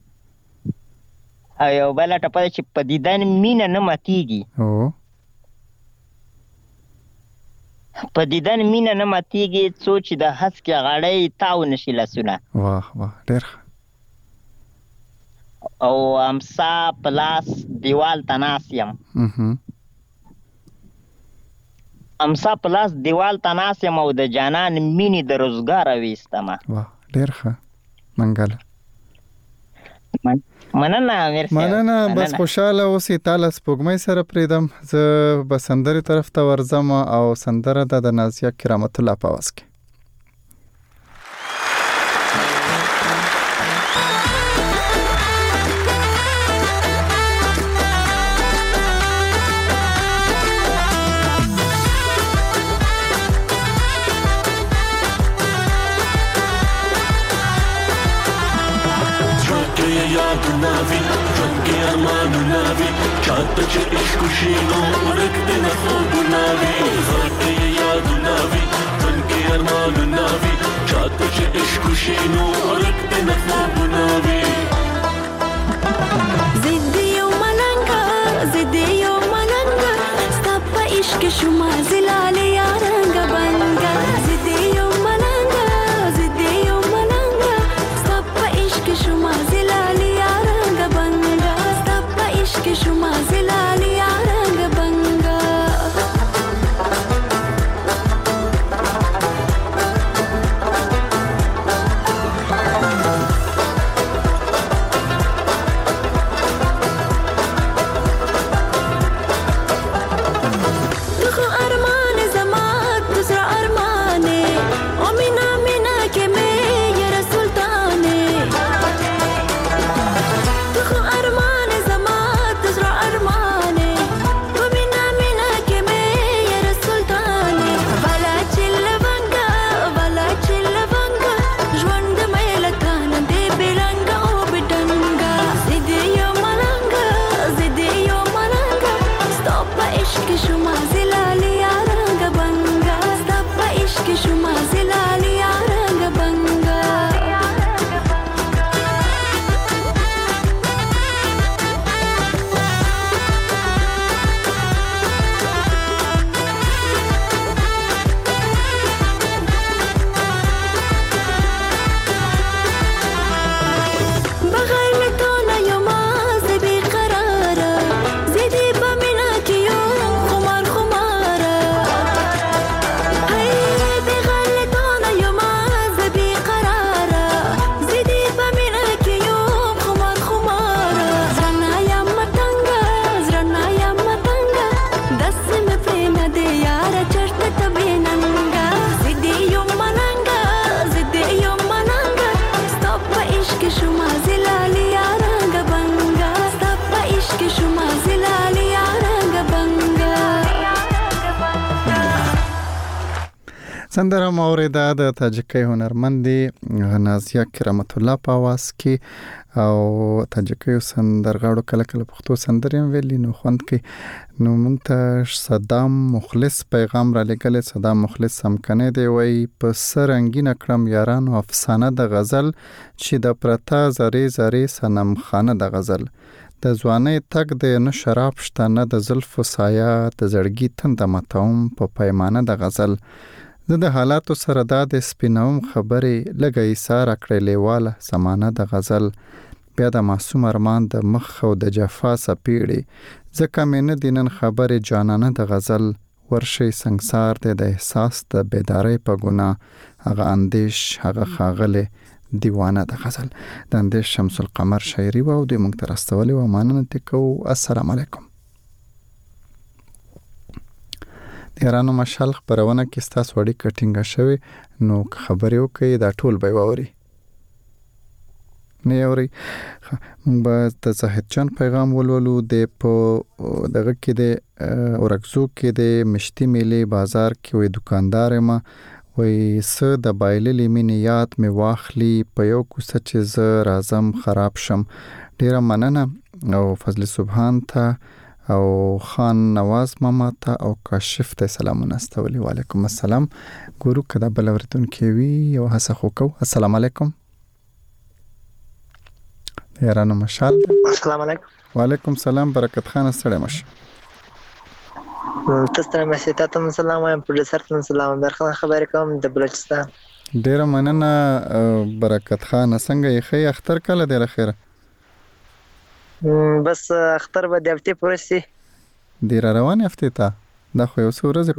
S1: ښه
S11: او یو بل ټپه چې په دیدن مینه نه ماتیږي
S1: او
S11: په دیدن مینه نه ماتیږي څو چې د هسکې غړۍ تاو نشي لاسونه
S1: واه ډیر ښه
S11: او امسا پلاس دیوال تناس یم امسا پلاس دیوال تناس یم او د جانان مینی د روزګار وېستم
S1: واه ډیر ښه منګل
S11: مننه مرسی
S1: مننه بس خوشاله اوسې تعالی سپوږمۍ سره پریدم زه بسندري طرف ته ورځم او سندره د نازیه کرامت الله په واس کې
S12: چاته چې عشق شینو ورک د خوب ناوي زړه یاد ناوي څنګه ارمان ناوي چاته چې عشق شینو ورک د خوب ناوي
S13: زديو ملنګا ستپ عشق شما زلال یارنګ بنګا زديو ملنګا ستپ عشق شما زلال یارنګ بنګا ستپ عشق شما زلال یارنګ بنګا
S1: سندره موریده د تاجیکي هنرمندې نازیه کرامت الله په आवाज کې او تاجیکي سندرغاړو کله کله پښتو سندرې ویلي نو خوند کې نو مونږ ته صدام مخلص پیغام را لګل صدام مخلص سمکنه دی وای په سرنګینه کړم یارانو افسانه د غزل چې د پرتا زری زری سنم خانه د غزل د ځوانۍ تک د نه شراب شته نه د زلفو سایه د زړګي تنده ماتوم په پیمانه د غزل زه د حالاتو سره دا د سپینوم خبرې لږه ایثاره کړې لیواله زمانه د غزل بیا د معصوم ارمان د مخ او د جفا څپېړې ځکه مې نه دي نن خبرې جانانه د غزل ورشي سنگسار د احساس د بیدارۍ په ګناه هغه اندیش هغه خاغله دیوانه د غزل د اندیش شمس القمر شاعري و او د مونږ تر استولې و ماننه تکو السلام علیکم د ایرانو مشال خبرونه کې ستاسو وړي کټینګه شوی نو خبرې وکي دا ټول به ووري نه اوري مونږ به د زاهد جان پیغام ولولو د په دغه کې د اورکزو کې د مشتي میلې بازار کې وي دکاندار ما وي س د بایللې مینې یاد می واخلي په یو کوڅه چې ز رازم خراب شم ډیره مننه او فضل سبحان ته او خان نواز ماما ته او کاشف ته سلامونه استولي وعلیکم السلام ګورو کدا بل ورتون کې وی او هڅه وکاو السلام علیکم یارانو مشال
S14: السلام علیکم
S1: وعلیکم السلام برکت خان سره مش
S14: تاسو ته مې ستاسو سلام وایم پروډوسر ته سلام درخه خبرې کوم د بلوچستان
S1: ډیره مننه برکت خان څنګه یې خې اختر کله د اخره
S14: بس اختر به د هفته پرسي
S1: ډیره روان هفته ته دا خو یو څو ورځې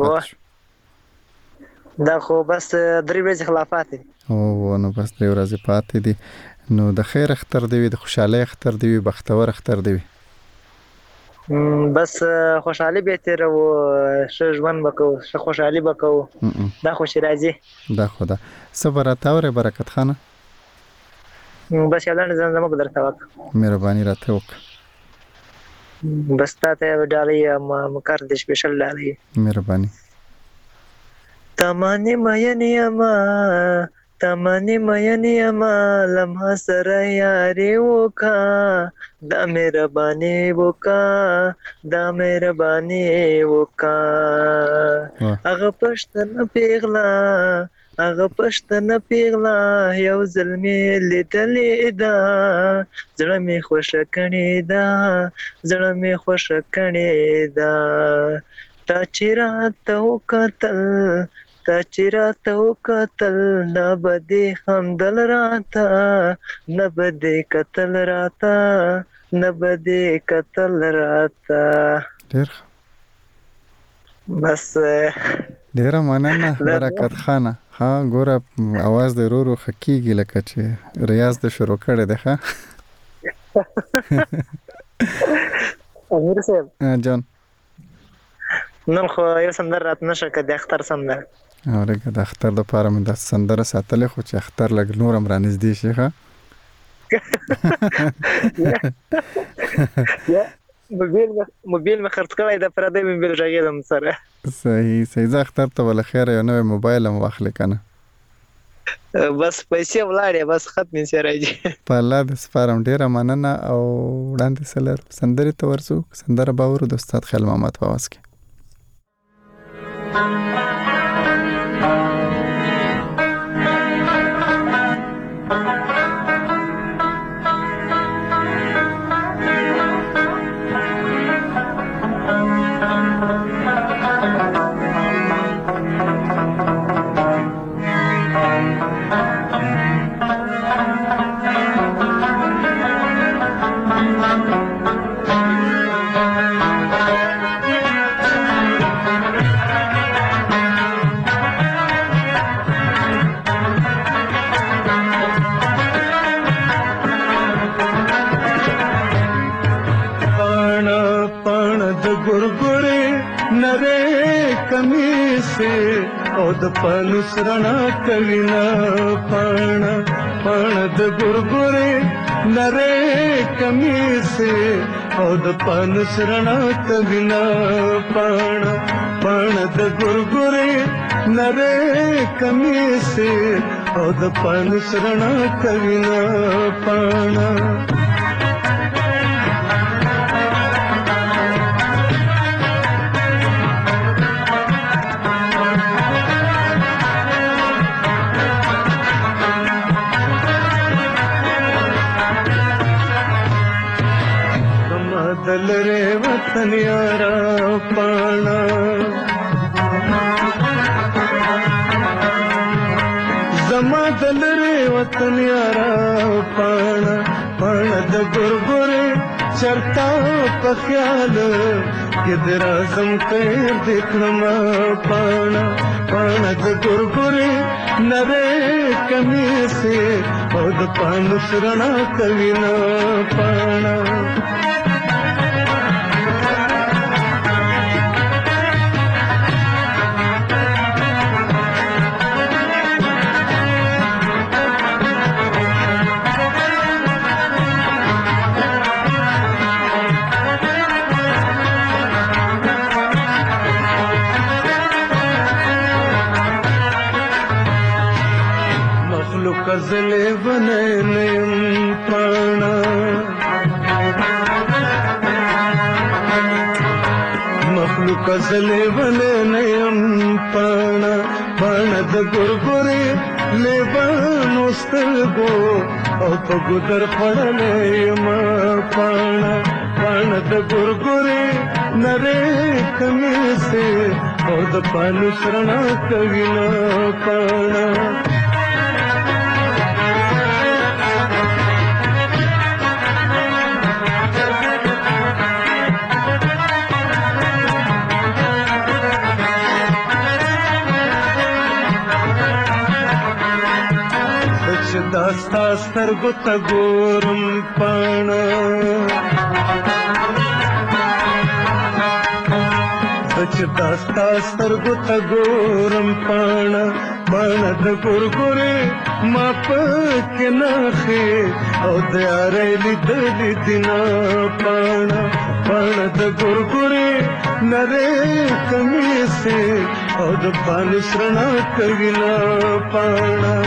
S1: پاتې
S14: دا خو بس 3 ورځې خلافات دي
S1: او نو بس 3 ورځې پاتې دي نو د خیر اختر دی د خوشاله اختر دی بختور اختر دی
S14: بس خوشحالي به تیر او شژمن بکو خوشحالي بکو دا خوشی راځي
S1: دا خدا صبر تاوره برکت خانه
S14: بس یادان زنده مو درته وک
S1: مهرباني راته وک
S14: بس ته ډالۍ مکر د سپیشل ډالۍ
S1: مهرباني
S14: تمانه مې ما تمانه مې ما لمحه سره یاري وکا دا مهرباني وکا دا مهرباني وکا هغه پښتنه پیغلا یو ظلمي لیدلې دا زړه مې خوښه کړې دا تا چیرته وکتل نه بده خندل راته نه بده قتل راته
S1: ډیر
S14: بس
S1: ډیر مننه برکت خانه ها ګوره आवाज د رورو خکیږي لکه چې ریاض د شروع کړي ده ښه
S14: امیر صاحب
S1: جان
S14: نن خو یو سندر رات نشه کده اختر سندر
S1: اورګه د اختر د پاره مې د سندره ساتلې خو چې اختر لګ نورم را نږدې شي ښه
S14: یا موبایل مې خرڅ کړی د پردې موبایل راغلم سره
S1: صحیح زه اختر ته ول خیر یو نوې موبایل مو واخلې کنه
S14: بس پیسې ولاړې بس ختمې سي راځي
S1: په الله د سپارم ډیره مننه او وړاندې سلر سندره ته ورسو سندره باور د استاد خیل محمد فواز کې
S15: د پانوس رڼا کوي نه پاڼه د ګورګورې نری کمیس او د پانوس رڼا کوي نه پاڼه د ګورګورې نری کمیس او د پانوس رڼا کوي نه پاڼه زما دلره وطن یارا پانا زما دلره وطن یارا پانا پانا د ګورګورې چرتا په خیال کې درازم تیر دکړم پانا پانا د ګورګورې نره کمی سے او د پانو سرنا کوي نه پانا کزلے بنے نیم پانا مخلوق کزلے بنے نیم پانا پانا د ګورګورې لیبانو سترګو او په ګودر پړلې یم پانا پانا د ګورګورې نرې کمې سي او د پانو سرنا کوي نه پانا داستا سترګو ته ګورم پانا چې داستا سترګو ته ګورم پانا پانا د ګورګورې ما پکې نخې او د یارۍ لیدلې دینا پانا پانا د ګورګورې نرې کمې سي او د پانو سرنا کوي نه پانا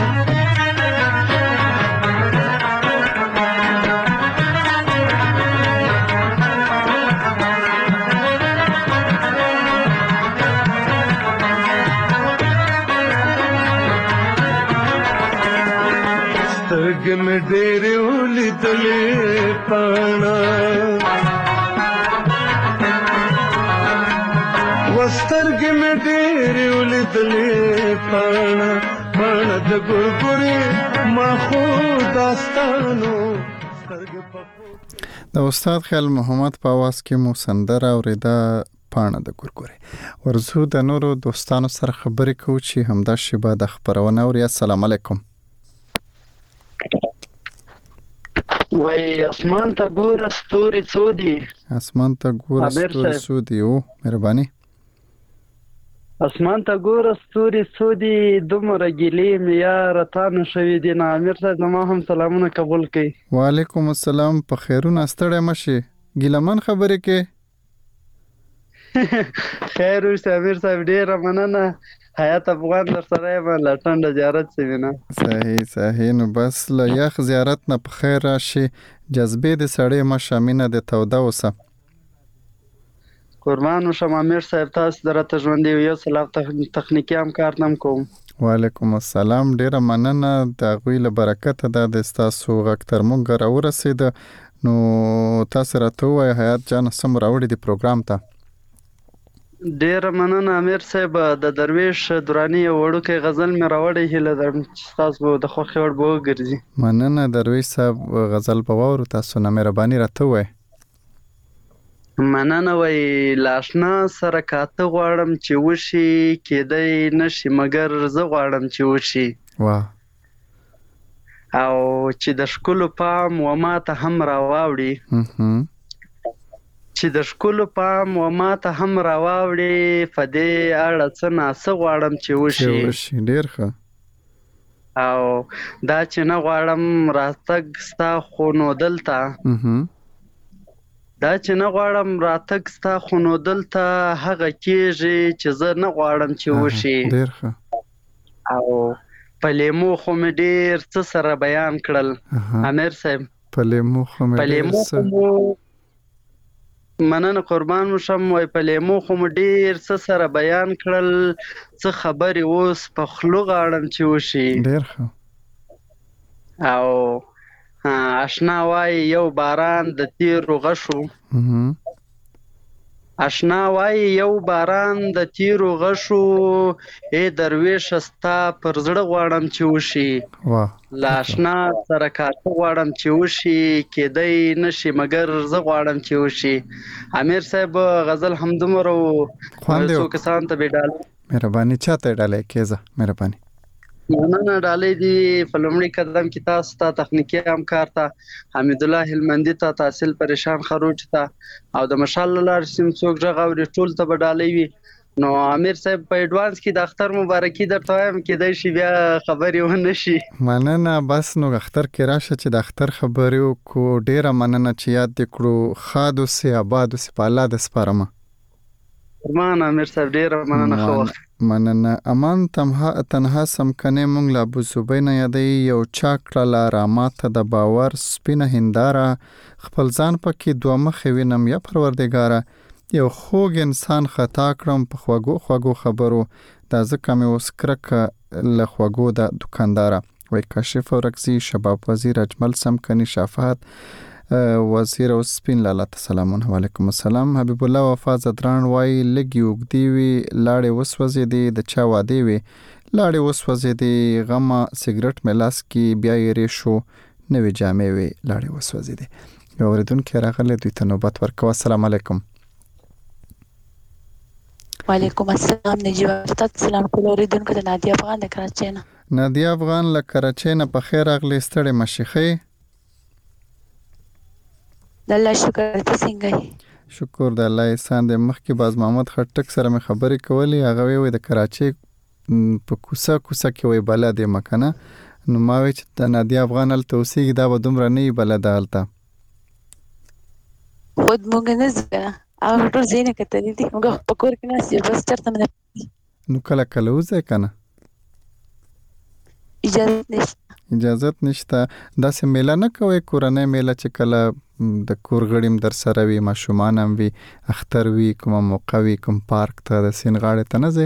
S15: سترګې مې ډېرې ولیدلې پانا سترګې مې ډېرې ولیدلې پانا پانا د ګورګورې ما خو داستانو
S1: د استاد خیال محمد په आवाज کې مو سندره اوریدا پانا د ګورګورې ورزو د نورو دوستانو سره خبرې کوو چې همدا شیبه د خبرونه اوري. السلام علیکم.
S16: وای اسمان ته ګوره ستوري څو دي
S1: اسمان ته ګوره ستوري څو دي او مهرباني
S16: اسمان ته ګوره ستوري څو دي دومره ګیلې مې یار تانه شوي دي نه امیر صاحب زما هم سلامونه قبول کړئ.
S1: وعلیکم السلام. په خیرونه ستړی مشي ګیلمن خبرې کې
S16: خیر اوسه امیر صاحب ډیره مننه حیات افغان در سره یم لټنډه زیارت سی وینه
S1: صحیح نو بس له یخ زیارت نه په خیر راشي جذبې د سړی مشامینه د توده اوسه
S16: قربان وشم امیر صاحب تاسو درته ژوندې یو سلام تخنیکی همکار نم کوم.
S1: وعلیکم السلام. ډیره مننه د غوی له برکت ده د تاسو غږ تر مونږ راورسید نو تاسو راته وای حیات جان سم راوړي دی پروګرام ته.
S16: ډیره مننه امیر صاحب د درویش درانی وړوکی غزل مې راوړی هله درم چې تاسو د خوښې وړ به وګرځي.
S1: مننه درویش صاحب غزل په واورو تاسو نه مهرباني راته وای.
S16: مننه وای لاشنا سره کاته غواړم چې وشي کېدای نشي مګر زه غواړم چې وشي
S1: واه
S16: او چې د ښکلو پام و ما ته هم راواوړي چې د ښکلو پام و ما ته هم راواوړي په دې اړه څه ناڅه غواړم چې وشي
S1: ډېر ښه
S16: او دا چې نه غواړم راتګ ستا خو نو دلته دا چې نه غواړم راتګ ستا خو نو دلته هغه کېږي چې زه نه غواړم چې وشي
S1: ډېر ښه
S16: او په لیمو خو مې ډېر څه سره بیان کړل امیر صاحب
S1: په لیمو خو مې ډېر څه
S16: مننه قربان وشم وای په لیمو خو مې ډېر څه سره بیان کړل څه خبرې اوس په خلو غواړم چې وشي
S1: ډېر ښه
S16: او آشنا وای یو باران د تیرو غشو آشنا وای یو باران د تیرو غشو ای درویش ستا پر زړه غواړم چې وشي لا آشنا سره کاته غواړم چې وشي کېدی نشي مګر زه غواړم چې وشي. امیر صاحب غزل همدومره څو کسان ته به ډالۍ
S1: مهرباني چاته ډالۍ کېزه مهرباني
S16: نه ډالۍ دي په لومړي قدم کې تاسو ته تخنیکی همکار ته حمید الله هلمندي ته تحصیل پریشان خروج ته او د مشال لار سیم څوک غاوري ټول ته به ډالۍ وي. نو امیر صاحب په ایڈوانس کې د اختر مبارکي درته وایم کېدای شي بیا خبرې ونه شي.
S1: مننه بس نو اختر کې راشه چې د اختر خبرې کو ډیره مننه چې یاد کړو خادو سي آبادو سي پالا د سپارما
S16: فرمان امیر صاحب ډیره مننه خو
S1: مننه امان تنها سمکنه مونږ لا ابو زبینه یادې یو چاکړه لا راماته د باور سپینه هنداره خپل ځان پکې دوه مخ وینم یا پروردګاره یو خوږ انسان خطا کړم په خواږو خبرو دا ځکه مې اوس کرکه له خواږو د دکانداره وای کاشف ورکزي شباب وزیر اجمل سمکني شفاعت وزیر او سپین لاله سلامون علیکم السلام حبیب الله وفا زدران وای لګي وګدی وی لاړې وسوځې دي د چا واده وی لاړې وسوځې دي غما سیګریټ ملاس کی بیا یې ریشو نوې جامې وی لاړې وسوځې دي اوریدونکو راغله دوی ته نوبت ورکو. السلام علیکم.
S17: وعلیکم السلام نجیب استاد سلام کول اوریدونکو ته نادیا افغان د کراچۍ نه.
S1: نادیا افغان له کراچۍ نه په خیر راغلی ستړي مشيخه.
S17: الله شکر ته څنګه یې؟
S1: شکر د الله احسان د مخکې باز محمد خټک سره مې خبرې کولې هغه وی د کراچۍ په کوسه کې وی بلد مکنه نو ما وی چې د نادیا افغان ال توسیګ دا به دومره نه بلد حالته
S17: خود مونږ نه زګه هغه ټول زینه کتلې دي موږ په کور کې نه سي بس چرته نه
S1: نو کله وځه کنه اجازه نشته دا سه میله نه کوي کورنۍ میله چې کله د کور غړیم در سره وي ماشومان هم وي اختر وي کوم موقع وي کوم پارک ته د سین غاړه ته نه ځي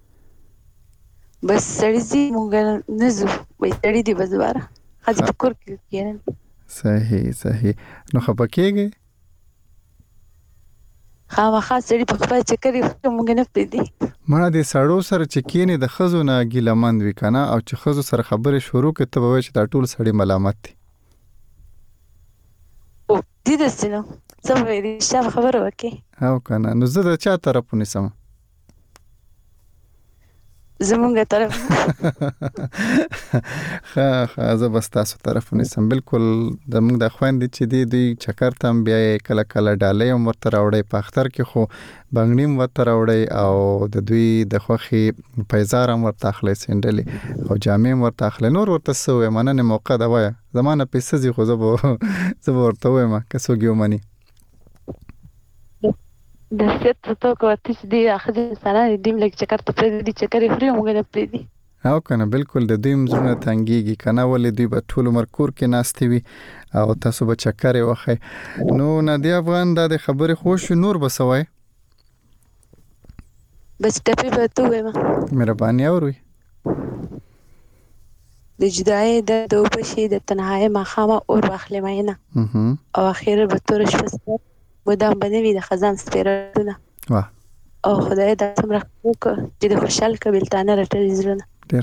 S17: بس سړی زی مونږ نه زو وای سړی دی بزواره حج په کور کې کېنن.
S1: صحیح نو خپکیږي
S17: خامخا سړی په خپل چکرې مونږ نه پېدي
S1: مړه دې سړو سره چې کینې د خزو نه ګیلمند وی کنه او چې خزو سره خبرې شروع کړي ته به چې دا ټول سړی ملامت دي
S17: او دې دسنو څه ویری شاو خبر وکي
S1: او کنه نو زه د چا طرف ونیسم
S17: زمونږه طرف
S1: زه بس تاسو طرف ونیسم بالکل د موږ د خويندې چې دی چکر تم بیا کله ډالۍ هم ورته راوړی په اختر کې خو بنګنیم ورته راوړی او د دوی د خوخي پیزار هم ورته اخلي سندلې او جامې هم ورته اخلي نور ورته سوې مننه موقع دا وای زمانه پیسې زی خو زه ورته وایم که سوګیو منی
S17: د ست ته کوته چې دی اخذ سره دیم لک چکر ته دې چکر فری موږ نه پېدي
S1: او کنه بالکل د دوی مزونه تنګيږي کنه ولې دوی په ټول مرکور کې ناشتي وي او تاسو به چکر وخی نو نادیا افغان د خبرې خوش نور بسوي
S17: بس ټپي به تو وایم
S1: مهرباني اوري
S17: د جدای د دوبشي د تنهایی مخامه اور واخلې مینه او اخیره به تور شپه مدام بنوي د خزان سپیرونه
S1: واه
S17: او خدای د تمره کو چې د خوشحال کبلتانه رټل زرونه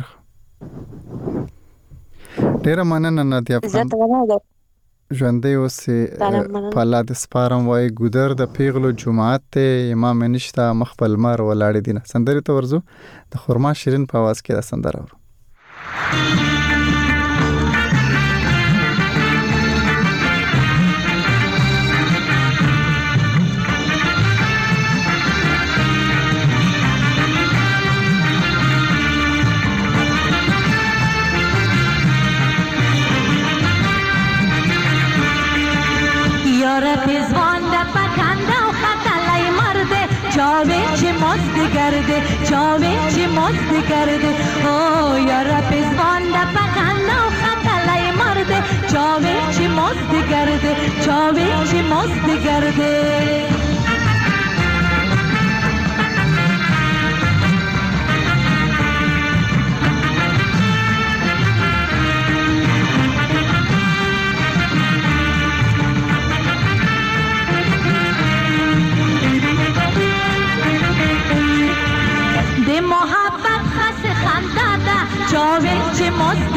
S1: ډیر مننه نادیا افغان ژوندې اوسې په الله د سپارم وای ګودر د پیغلو جمعات ته امام نشتا مخبل مار ولاړ دي نه سندري ته ورزو د خرما شیرین په आवाज کې دا سندره ورو
S18: پزوان ده پکنده و خطلای مرده چاوه چه مست گرده چاوه چه مست گرده او یارا پزوان ده پکنده و خطلای مرده چاوه چه مست گرده چاوه چه مست گرده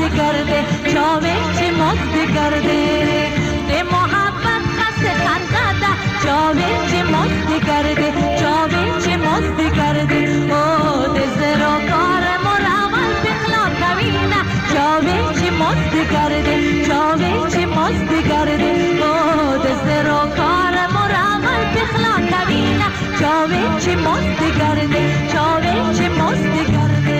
S18: کرده چاوه چه مست کرده ده محبت قصد خنده ده چاوه چه مست کرده چاوه چه مست کرده او ده زرو کار مراول بخلا کوینه چاوه چه مست کرده چاوه چه مست کرده او ده زرو کار مراول بخلا کوینه چاوه چه مست کرده چاوه چه مست کرده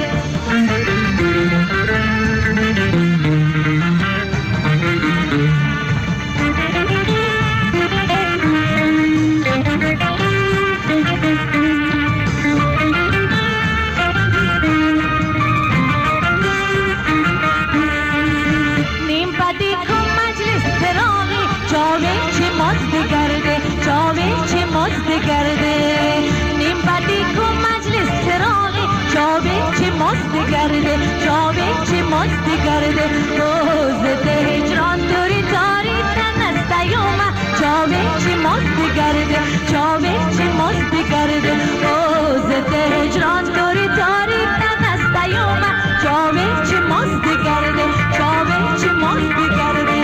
S18: کرده نیم بدی کو مجلس تراغی چاوه چه مست کرده چاوه چه مست کرده روزت هجران دوری داری تنستیومه چاوه چه مست کرده چاوه چه مست کرده روزت هجران دوری داری تنستیومه چاوه چه مست کرده چاوه چه مست کرده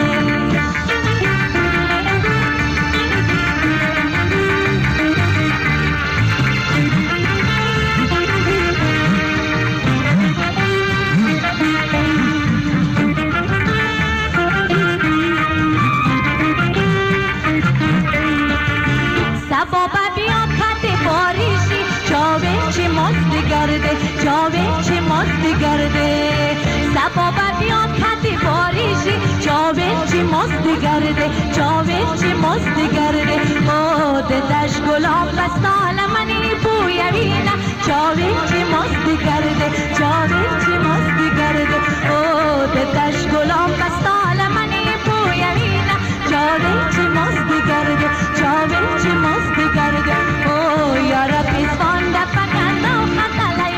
S18: چاوه چه مست کرده سبابه بیاد کتی باریشی چاوه چه مست کرده چاوه چه مست کرده خود تشکلام بستال منی بویوینه چاوه چه مست کرده چاوه چه مست کرده خود تشکلام بستال منی بویوینه چاوه چه مست کرده چاوه چه مست کرده او یارا پیسان دپکنده و خطلای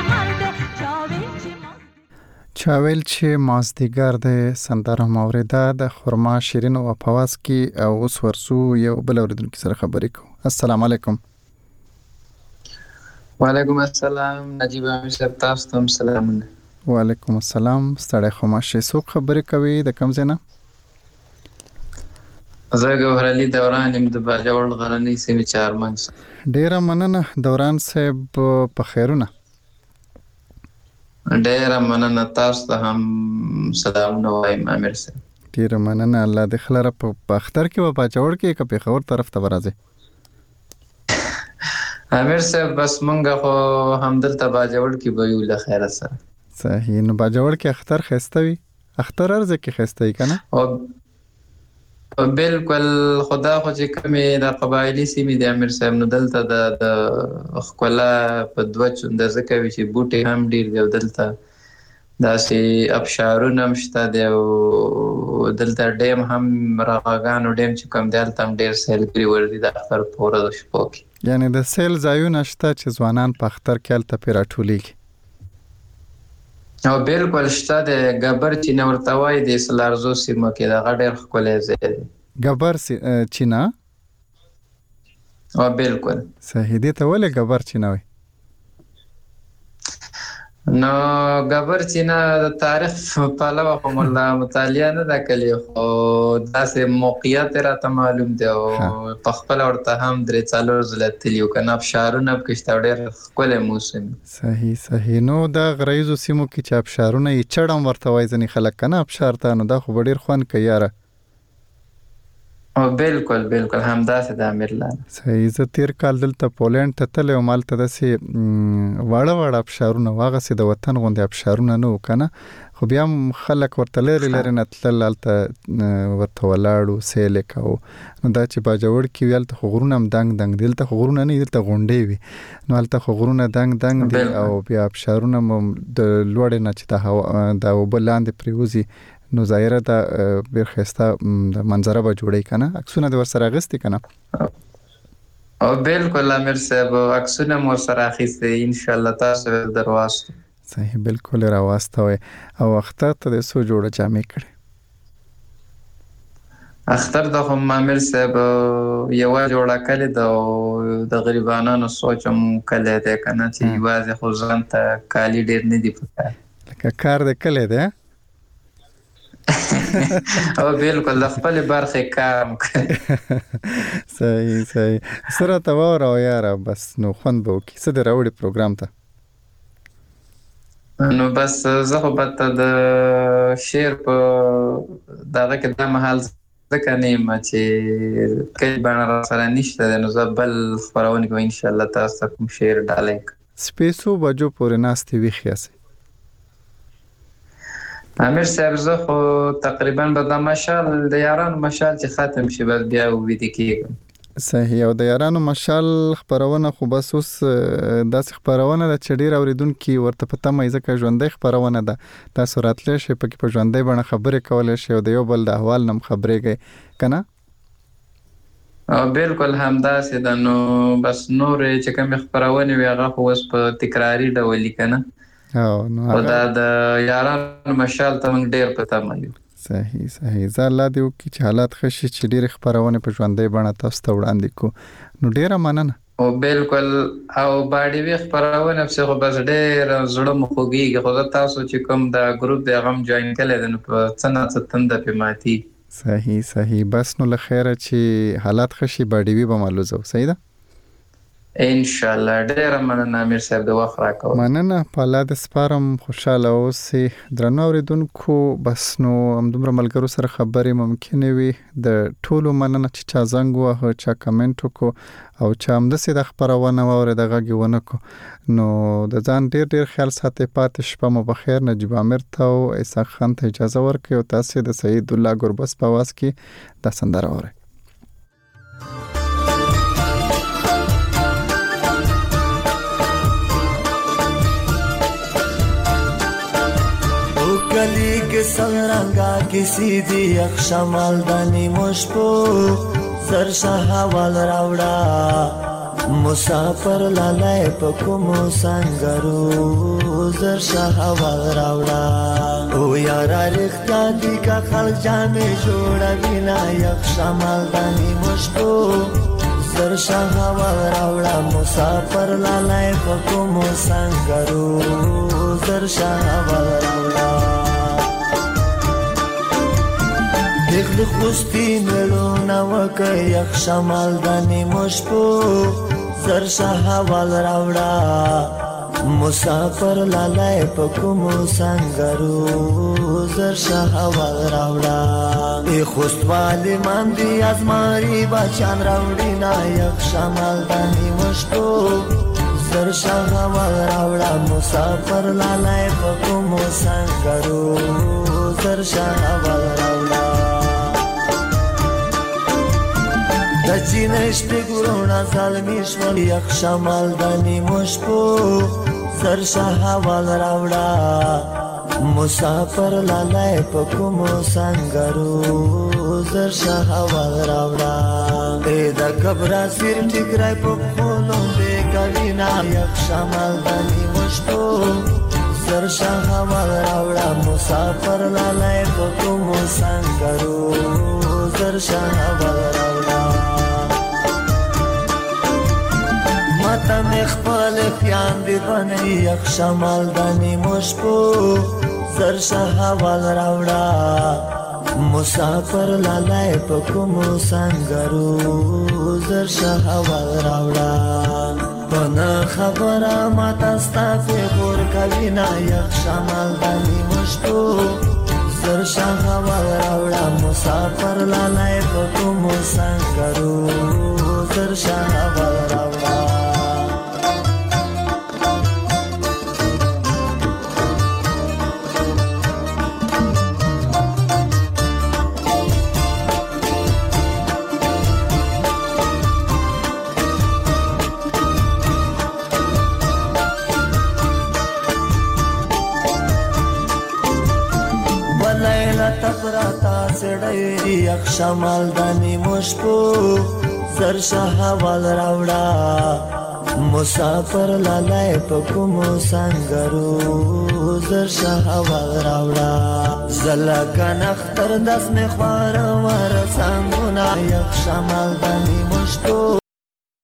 S1: چاویل چې مازدیګر د سندره موریده د خرما شیرین او پواز کې او اوس ورسو یو بل اوریدونکو سره خبرې کوو. السلام علیکم.
S19: وعلیکم السلام نجیب امیر صاحب تاسو ته سلامونه.
S1: وعلیکم السلام ستړی خماشه څوک خبرې کوي د کوم ځای نه؟
S19: زه ګوهر علي دوران يم د باجوړ غرنۍ سیمې چارمنځ.
S1: ډیره مننه دوران صاحب په خیرونه.
S19: ډیره مننه تاسو ته هم سلامونه وایم امیر صاحب.
S1: ډیره مننه الله د خلره په اختر کې و باجوړ کې په خبر طرف ته ورځي.
S19: امیر صاحب بس مونږه خو همدلته باجوړ کې به یو له خیره سره.
S1: صحیح نو باجوړ کې اختر خسته وي اختر ارزه کې خسته وي کنه؟
S19: او بالکل خدا خو چې کمې د قبایلی سیمې د امیر صاحب نو دلته د خپله په دوه چونده ځکه وي چې بوټي هم ډېر دی او دلته داسې ابشارونه هم شته دی او دلته ډیم هم رغاګانو ډیم چې کوم دی هلته هم ډېر سیلګري ورځي د اختر په ورځو شپو کې.
S1: یعنې د سیل ځایونه شته چې ځوانان په اختر کې هلته پرې راټولېږي؟
S19: او بالکل شته د ګبر چینه ورته وایي د سلارزو سیمه کې دغه ډېر ښکلی ځای دی.
S1: ګبر چینه؟
S19: او بالکل
S1: صحیح. دې ته ولې ګبر چینه وایي؟
S19: نو ګبر چینه د تاریخ پلوه خو موږ مطالعه نه ده کړې خو داسې موقعیت راته معلوم دی او په خپله ورته هم درې څلور ځله تللي یو که نه ابشارونه پکې شته ډېر ښکلی موسم.
S1: صحیح صحیح. نو د غرایزو سیمو کې چې ابشارونه یې چړم ورته وایي ځینې خلک که نه ابشار ته نو دا خو به ډېر خوند کوي یاره.
S19: او بالکل بالکل همداسې د امیر لاره.
S1: صحیح. زه تیر کال دلته پولینډ ته تللی وم هلته داسې واړه واړه ابشارونه و هغسې د وطن غوندې ابشارونه نه و که نه خو بیا هم خلک ورته لرې لرې نه تلل هلته ورته ولاړو سیل یې کوو. نو دا چې باجوړ کې وي هلته خو غرونه هم دنګ دنګ دي. دلته خو غرونه نه دي دلته غونډې وي نو هلته خو غرونه دنګ دنګ دي او بیا ابشارونه د لوړې نه چې د اوبه لاندې پرېوځي نو ظاهره دا ډېر ښایسته د منظره به جوړوي که نه؟ عکسونه دې ورسره اخیستي که نه؟
S19: او بالکل امیر صاحب عکسونه مو ورسره اخیستي انشاءالله تاسو در واستو.
S1: صحیح بالکل یې راواستوئ. او اختر ته دې څو جوړه جامې کړې؟
S19: اختر ته خو امیر صاحب یوه جوړه کلې ده او د غریبانانو سوچ هم کلی دی که نه چې یوازې خو ځان ته کالي ډېر نه دي پکار.
S1: لکه کار دې کلی دی؟
S19: او بالکل د خپل برخه کار
S1: صحیح سره تاور او یاره بس نو خوند به وکي څه د راوړي پروګرام ته
S19: نو بس زه خو به د شعر په دغه کې د محل ځکه نیم چې کله باندې سره نشته نو زه بل خبرونه کوم ان شاء الله تاسو کوم شعر ډالې
S1: سپیسو بجو پورې ناستې وی خیاسي
S19: امیر صاحب زه خو تقریبا به د مشال د یارانو مشال چې ختم شي بس بیا وې کېږم
S1: صحیح او د یارانو مشال خبرونه خو بس اوس داسې خبرونه د چډیر اوریدونکو ورته پته مې ځکه ژوندۍ خبرونه ده تاسو راتلې شي په کې په ژوندۍ باندې خبرې کولې شي او د یو بل د احوال نم خبرې کوي کنه
S19: او بالکل همداسې ده نو بس نور چې کوم خبرونه وي هغه خو اوس په تکراری ډول لیکنه او دا د یارانو مشال ته موږ ډېر پته مې
S1: صحیح زه الله دې وکړي چې حالات ښه شي چې ډېرې خبرونه په ژوندۍ بڼه تاسو ته وړاندې کو نو ډېره مننه
S19: او بالکل او باندې وی خبرونه څه خو بس ډېر زړه مخوږي خو تاسو چې کوم د ګروپ د غم جوائن کړل نو په څنګه څنګه په ماتي
S1: صحیح بس نو لخيره چې حالات ښه شي باندې وی به معلومه صحیح ده
S19: ان شاء الله ډېر مننه امیر صاحب د وخت راکو
S1: مننه پالاد سپارم خوشاله اوسئ درنو اوریدونکو بس نو همدومره ملګرو سره خبرې ممکن وي د ټولو مننه چې چا زنګ وه چا کمنټ وکړو او چا هم دسې د خبرونه واورې د غږ ونکو نو د ځان ډېر خیال ساتي پاتې شپه مو بخیر نجیب عامر ته او اسحاق خان ته اجازه ورکړئ او تاسو د سعید الله ګربس په واس کې د سندره اورئ
S20: गली के संरंगा किसी दी अक्षमाल दानी मुशपो सरशा हवाल रावड़ा मुसाफर लालाय पकुमो संगरू सरशा हवाल रावड़ा ओ यारा रिख्ता दी का खल जाने जोड़ा बिना अक्षमाल दानी मुशपो सरशा हवाल रावड़ा मुसाफर लालाय पकुमो संगरू सरशा हवाल रावड़ा دخل خوستی ملونا وکه یک شمال دانی مشپو زرشا حوال راوڑا مسافر لالای پکمو سنگرو زرشا حوال راوڑا ای خوست والی من دی از ماری بچان راوڑی نا یک شمال دانی مشپو زرشا حوال راوڑا مسافر لالای پکمو سنگرو زرشا حوال راوڑا دچینش بگرونا ظالمیش ولی یک شمال دانی مشپو سرشا حوال راوڑا مسافر لالای پکمو سنگرو زرشا حوال راوڑا ایدا کبرا سیر ٹکرائی پکولون دے کوینا یک شمال دانی مشپو سرشا حوال راوڑا مسافر لالای پکمو سنگرو زرشا حوال راوڑا ماتا مخبال پیان دی بنی یک شمال دانی مشپو زرشا حوال راوڑا مسافر لالای پکمو سنگرو زرشا حوال راوڑا پنا خبرا ماتا ستافی غور کوینا یک شمال دانی مشپو زرشا حوال راوڑا مسافر لالای پکمو سنگرو زرشا حوال راوڑا تپراتا سڑی یک شمال دانی مشپو زرشا حوال راوڑا مسافر لالای پکمو سنگرو زرشا حوال راوڑا زلکن اختر دست میں خوار ور سنگونا یک شمال دانی مشپو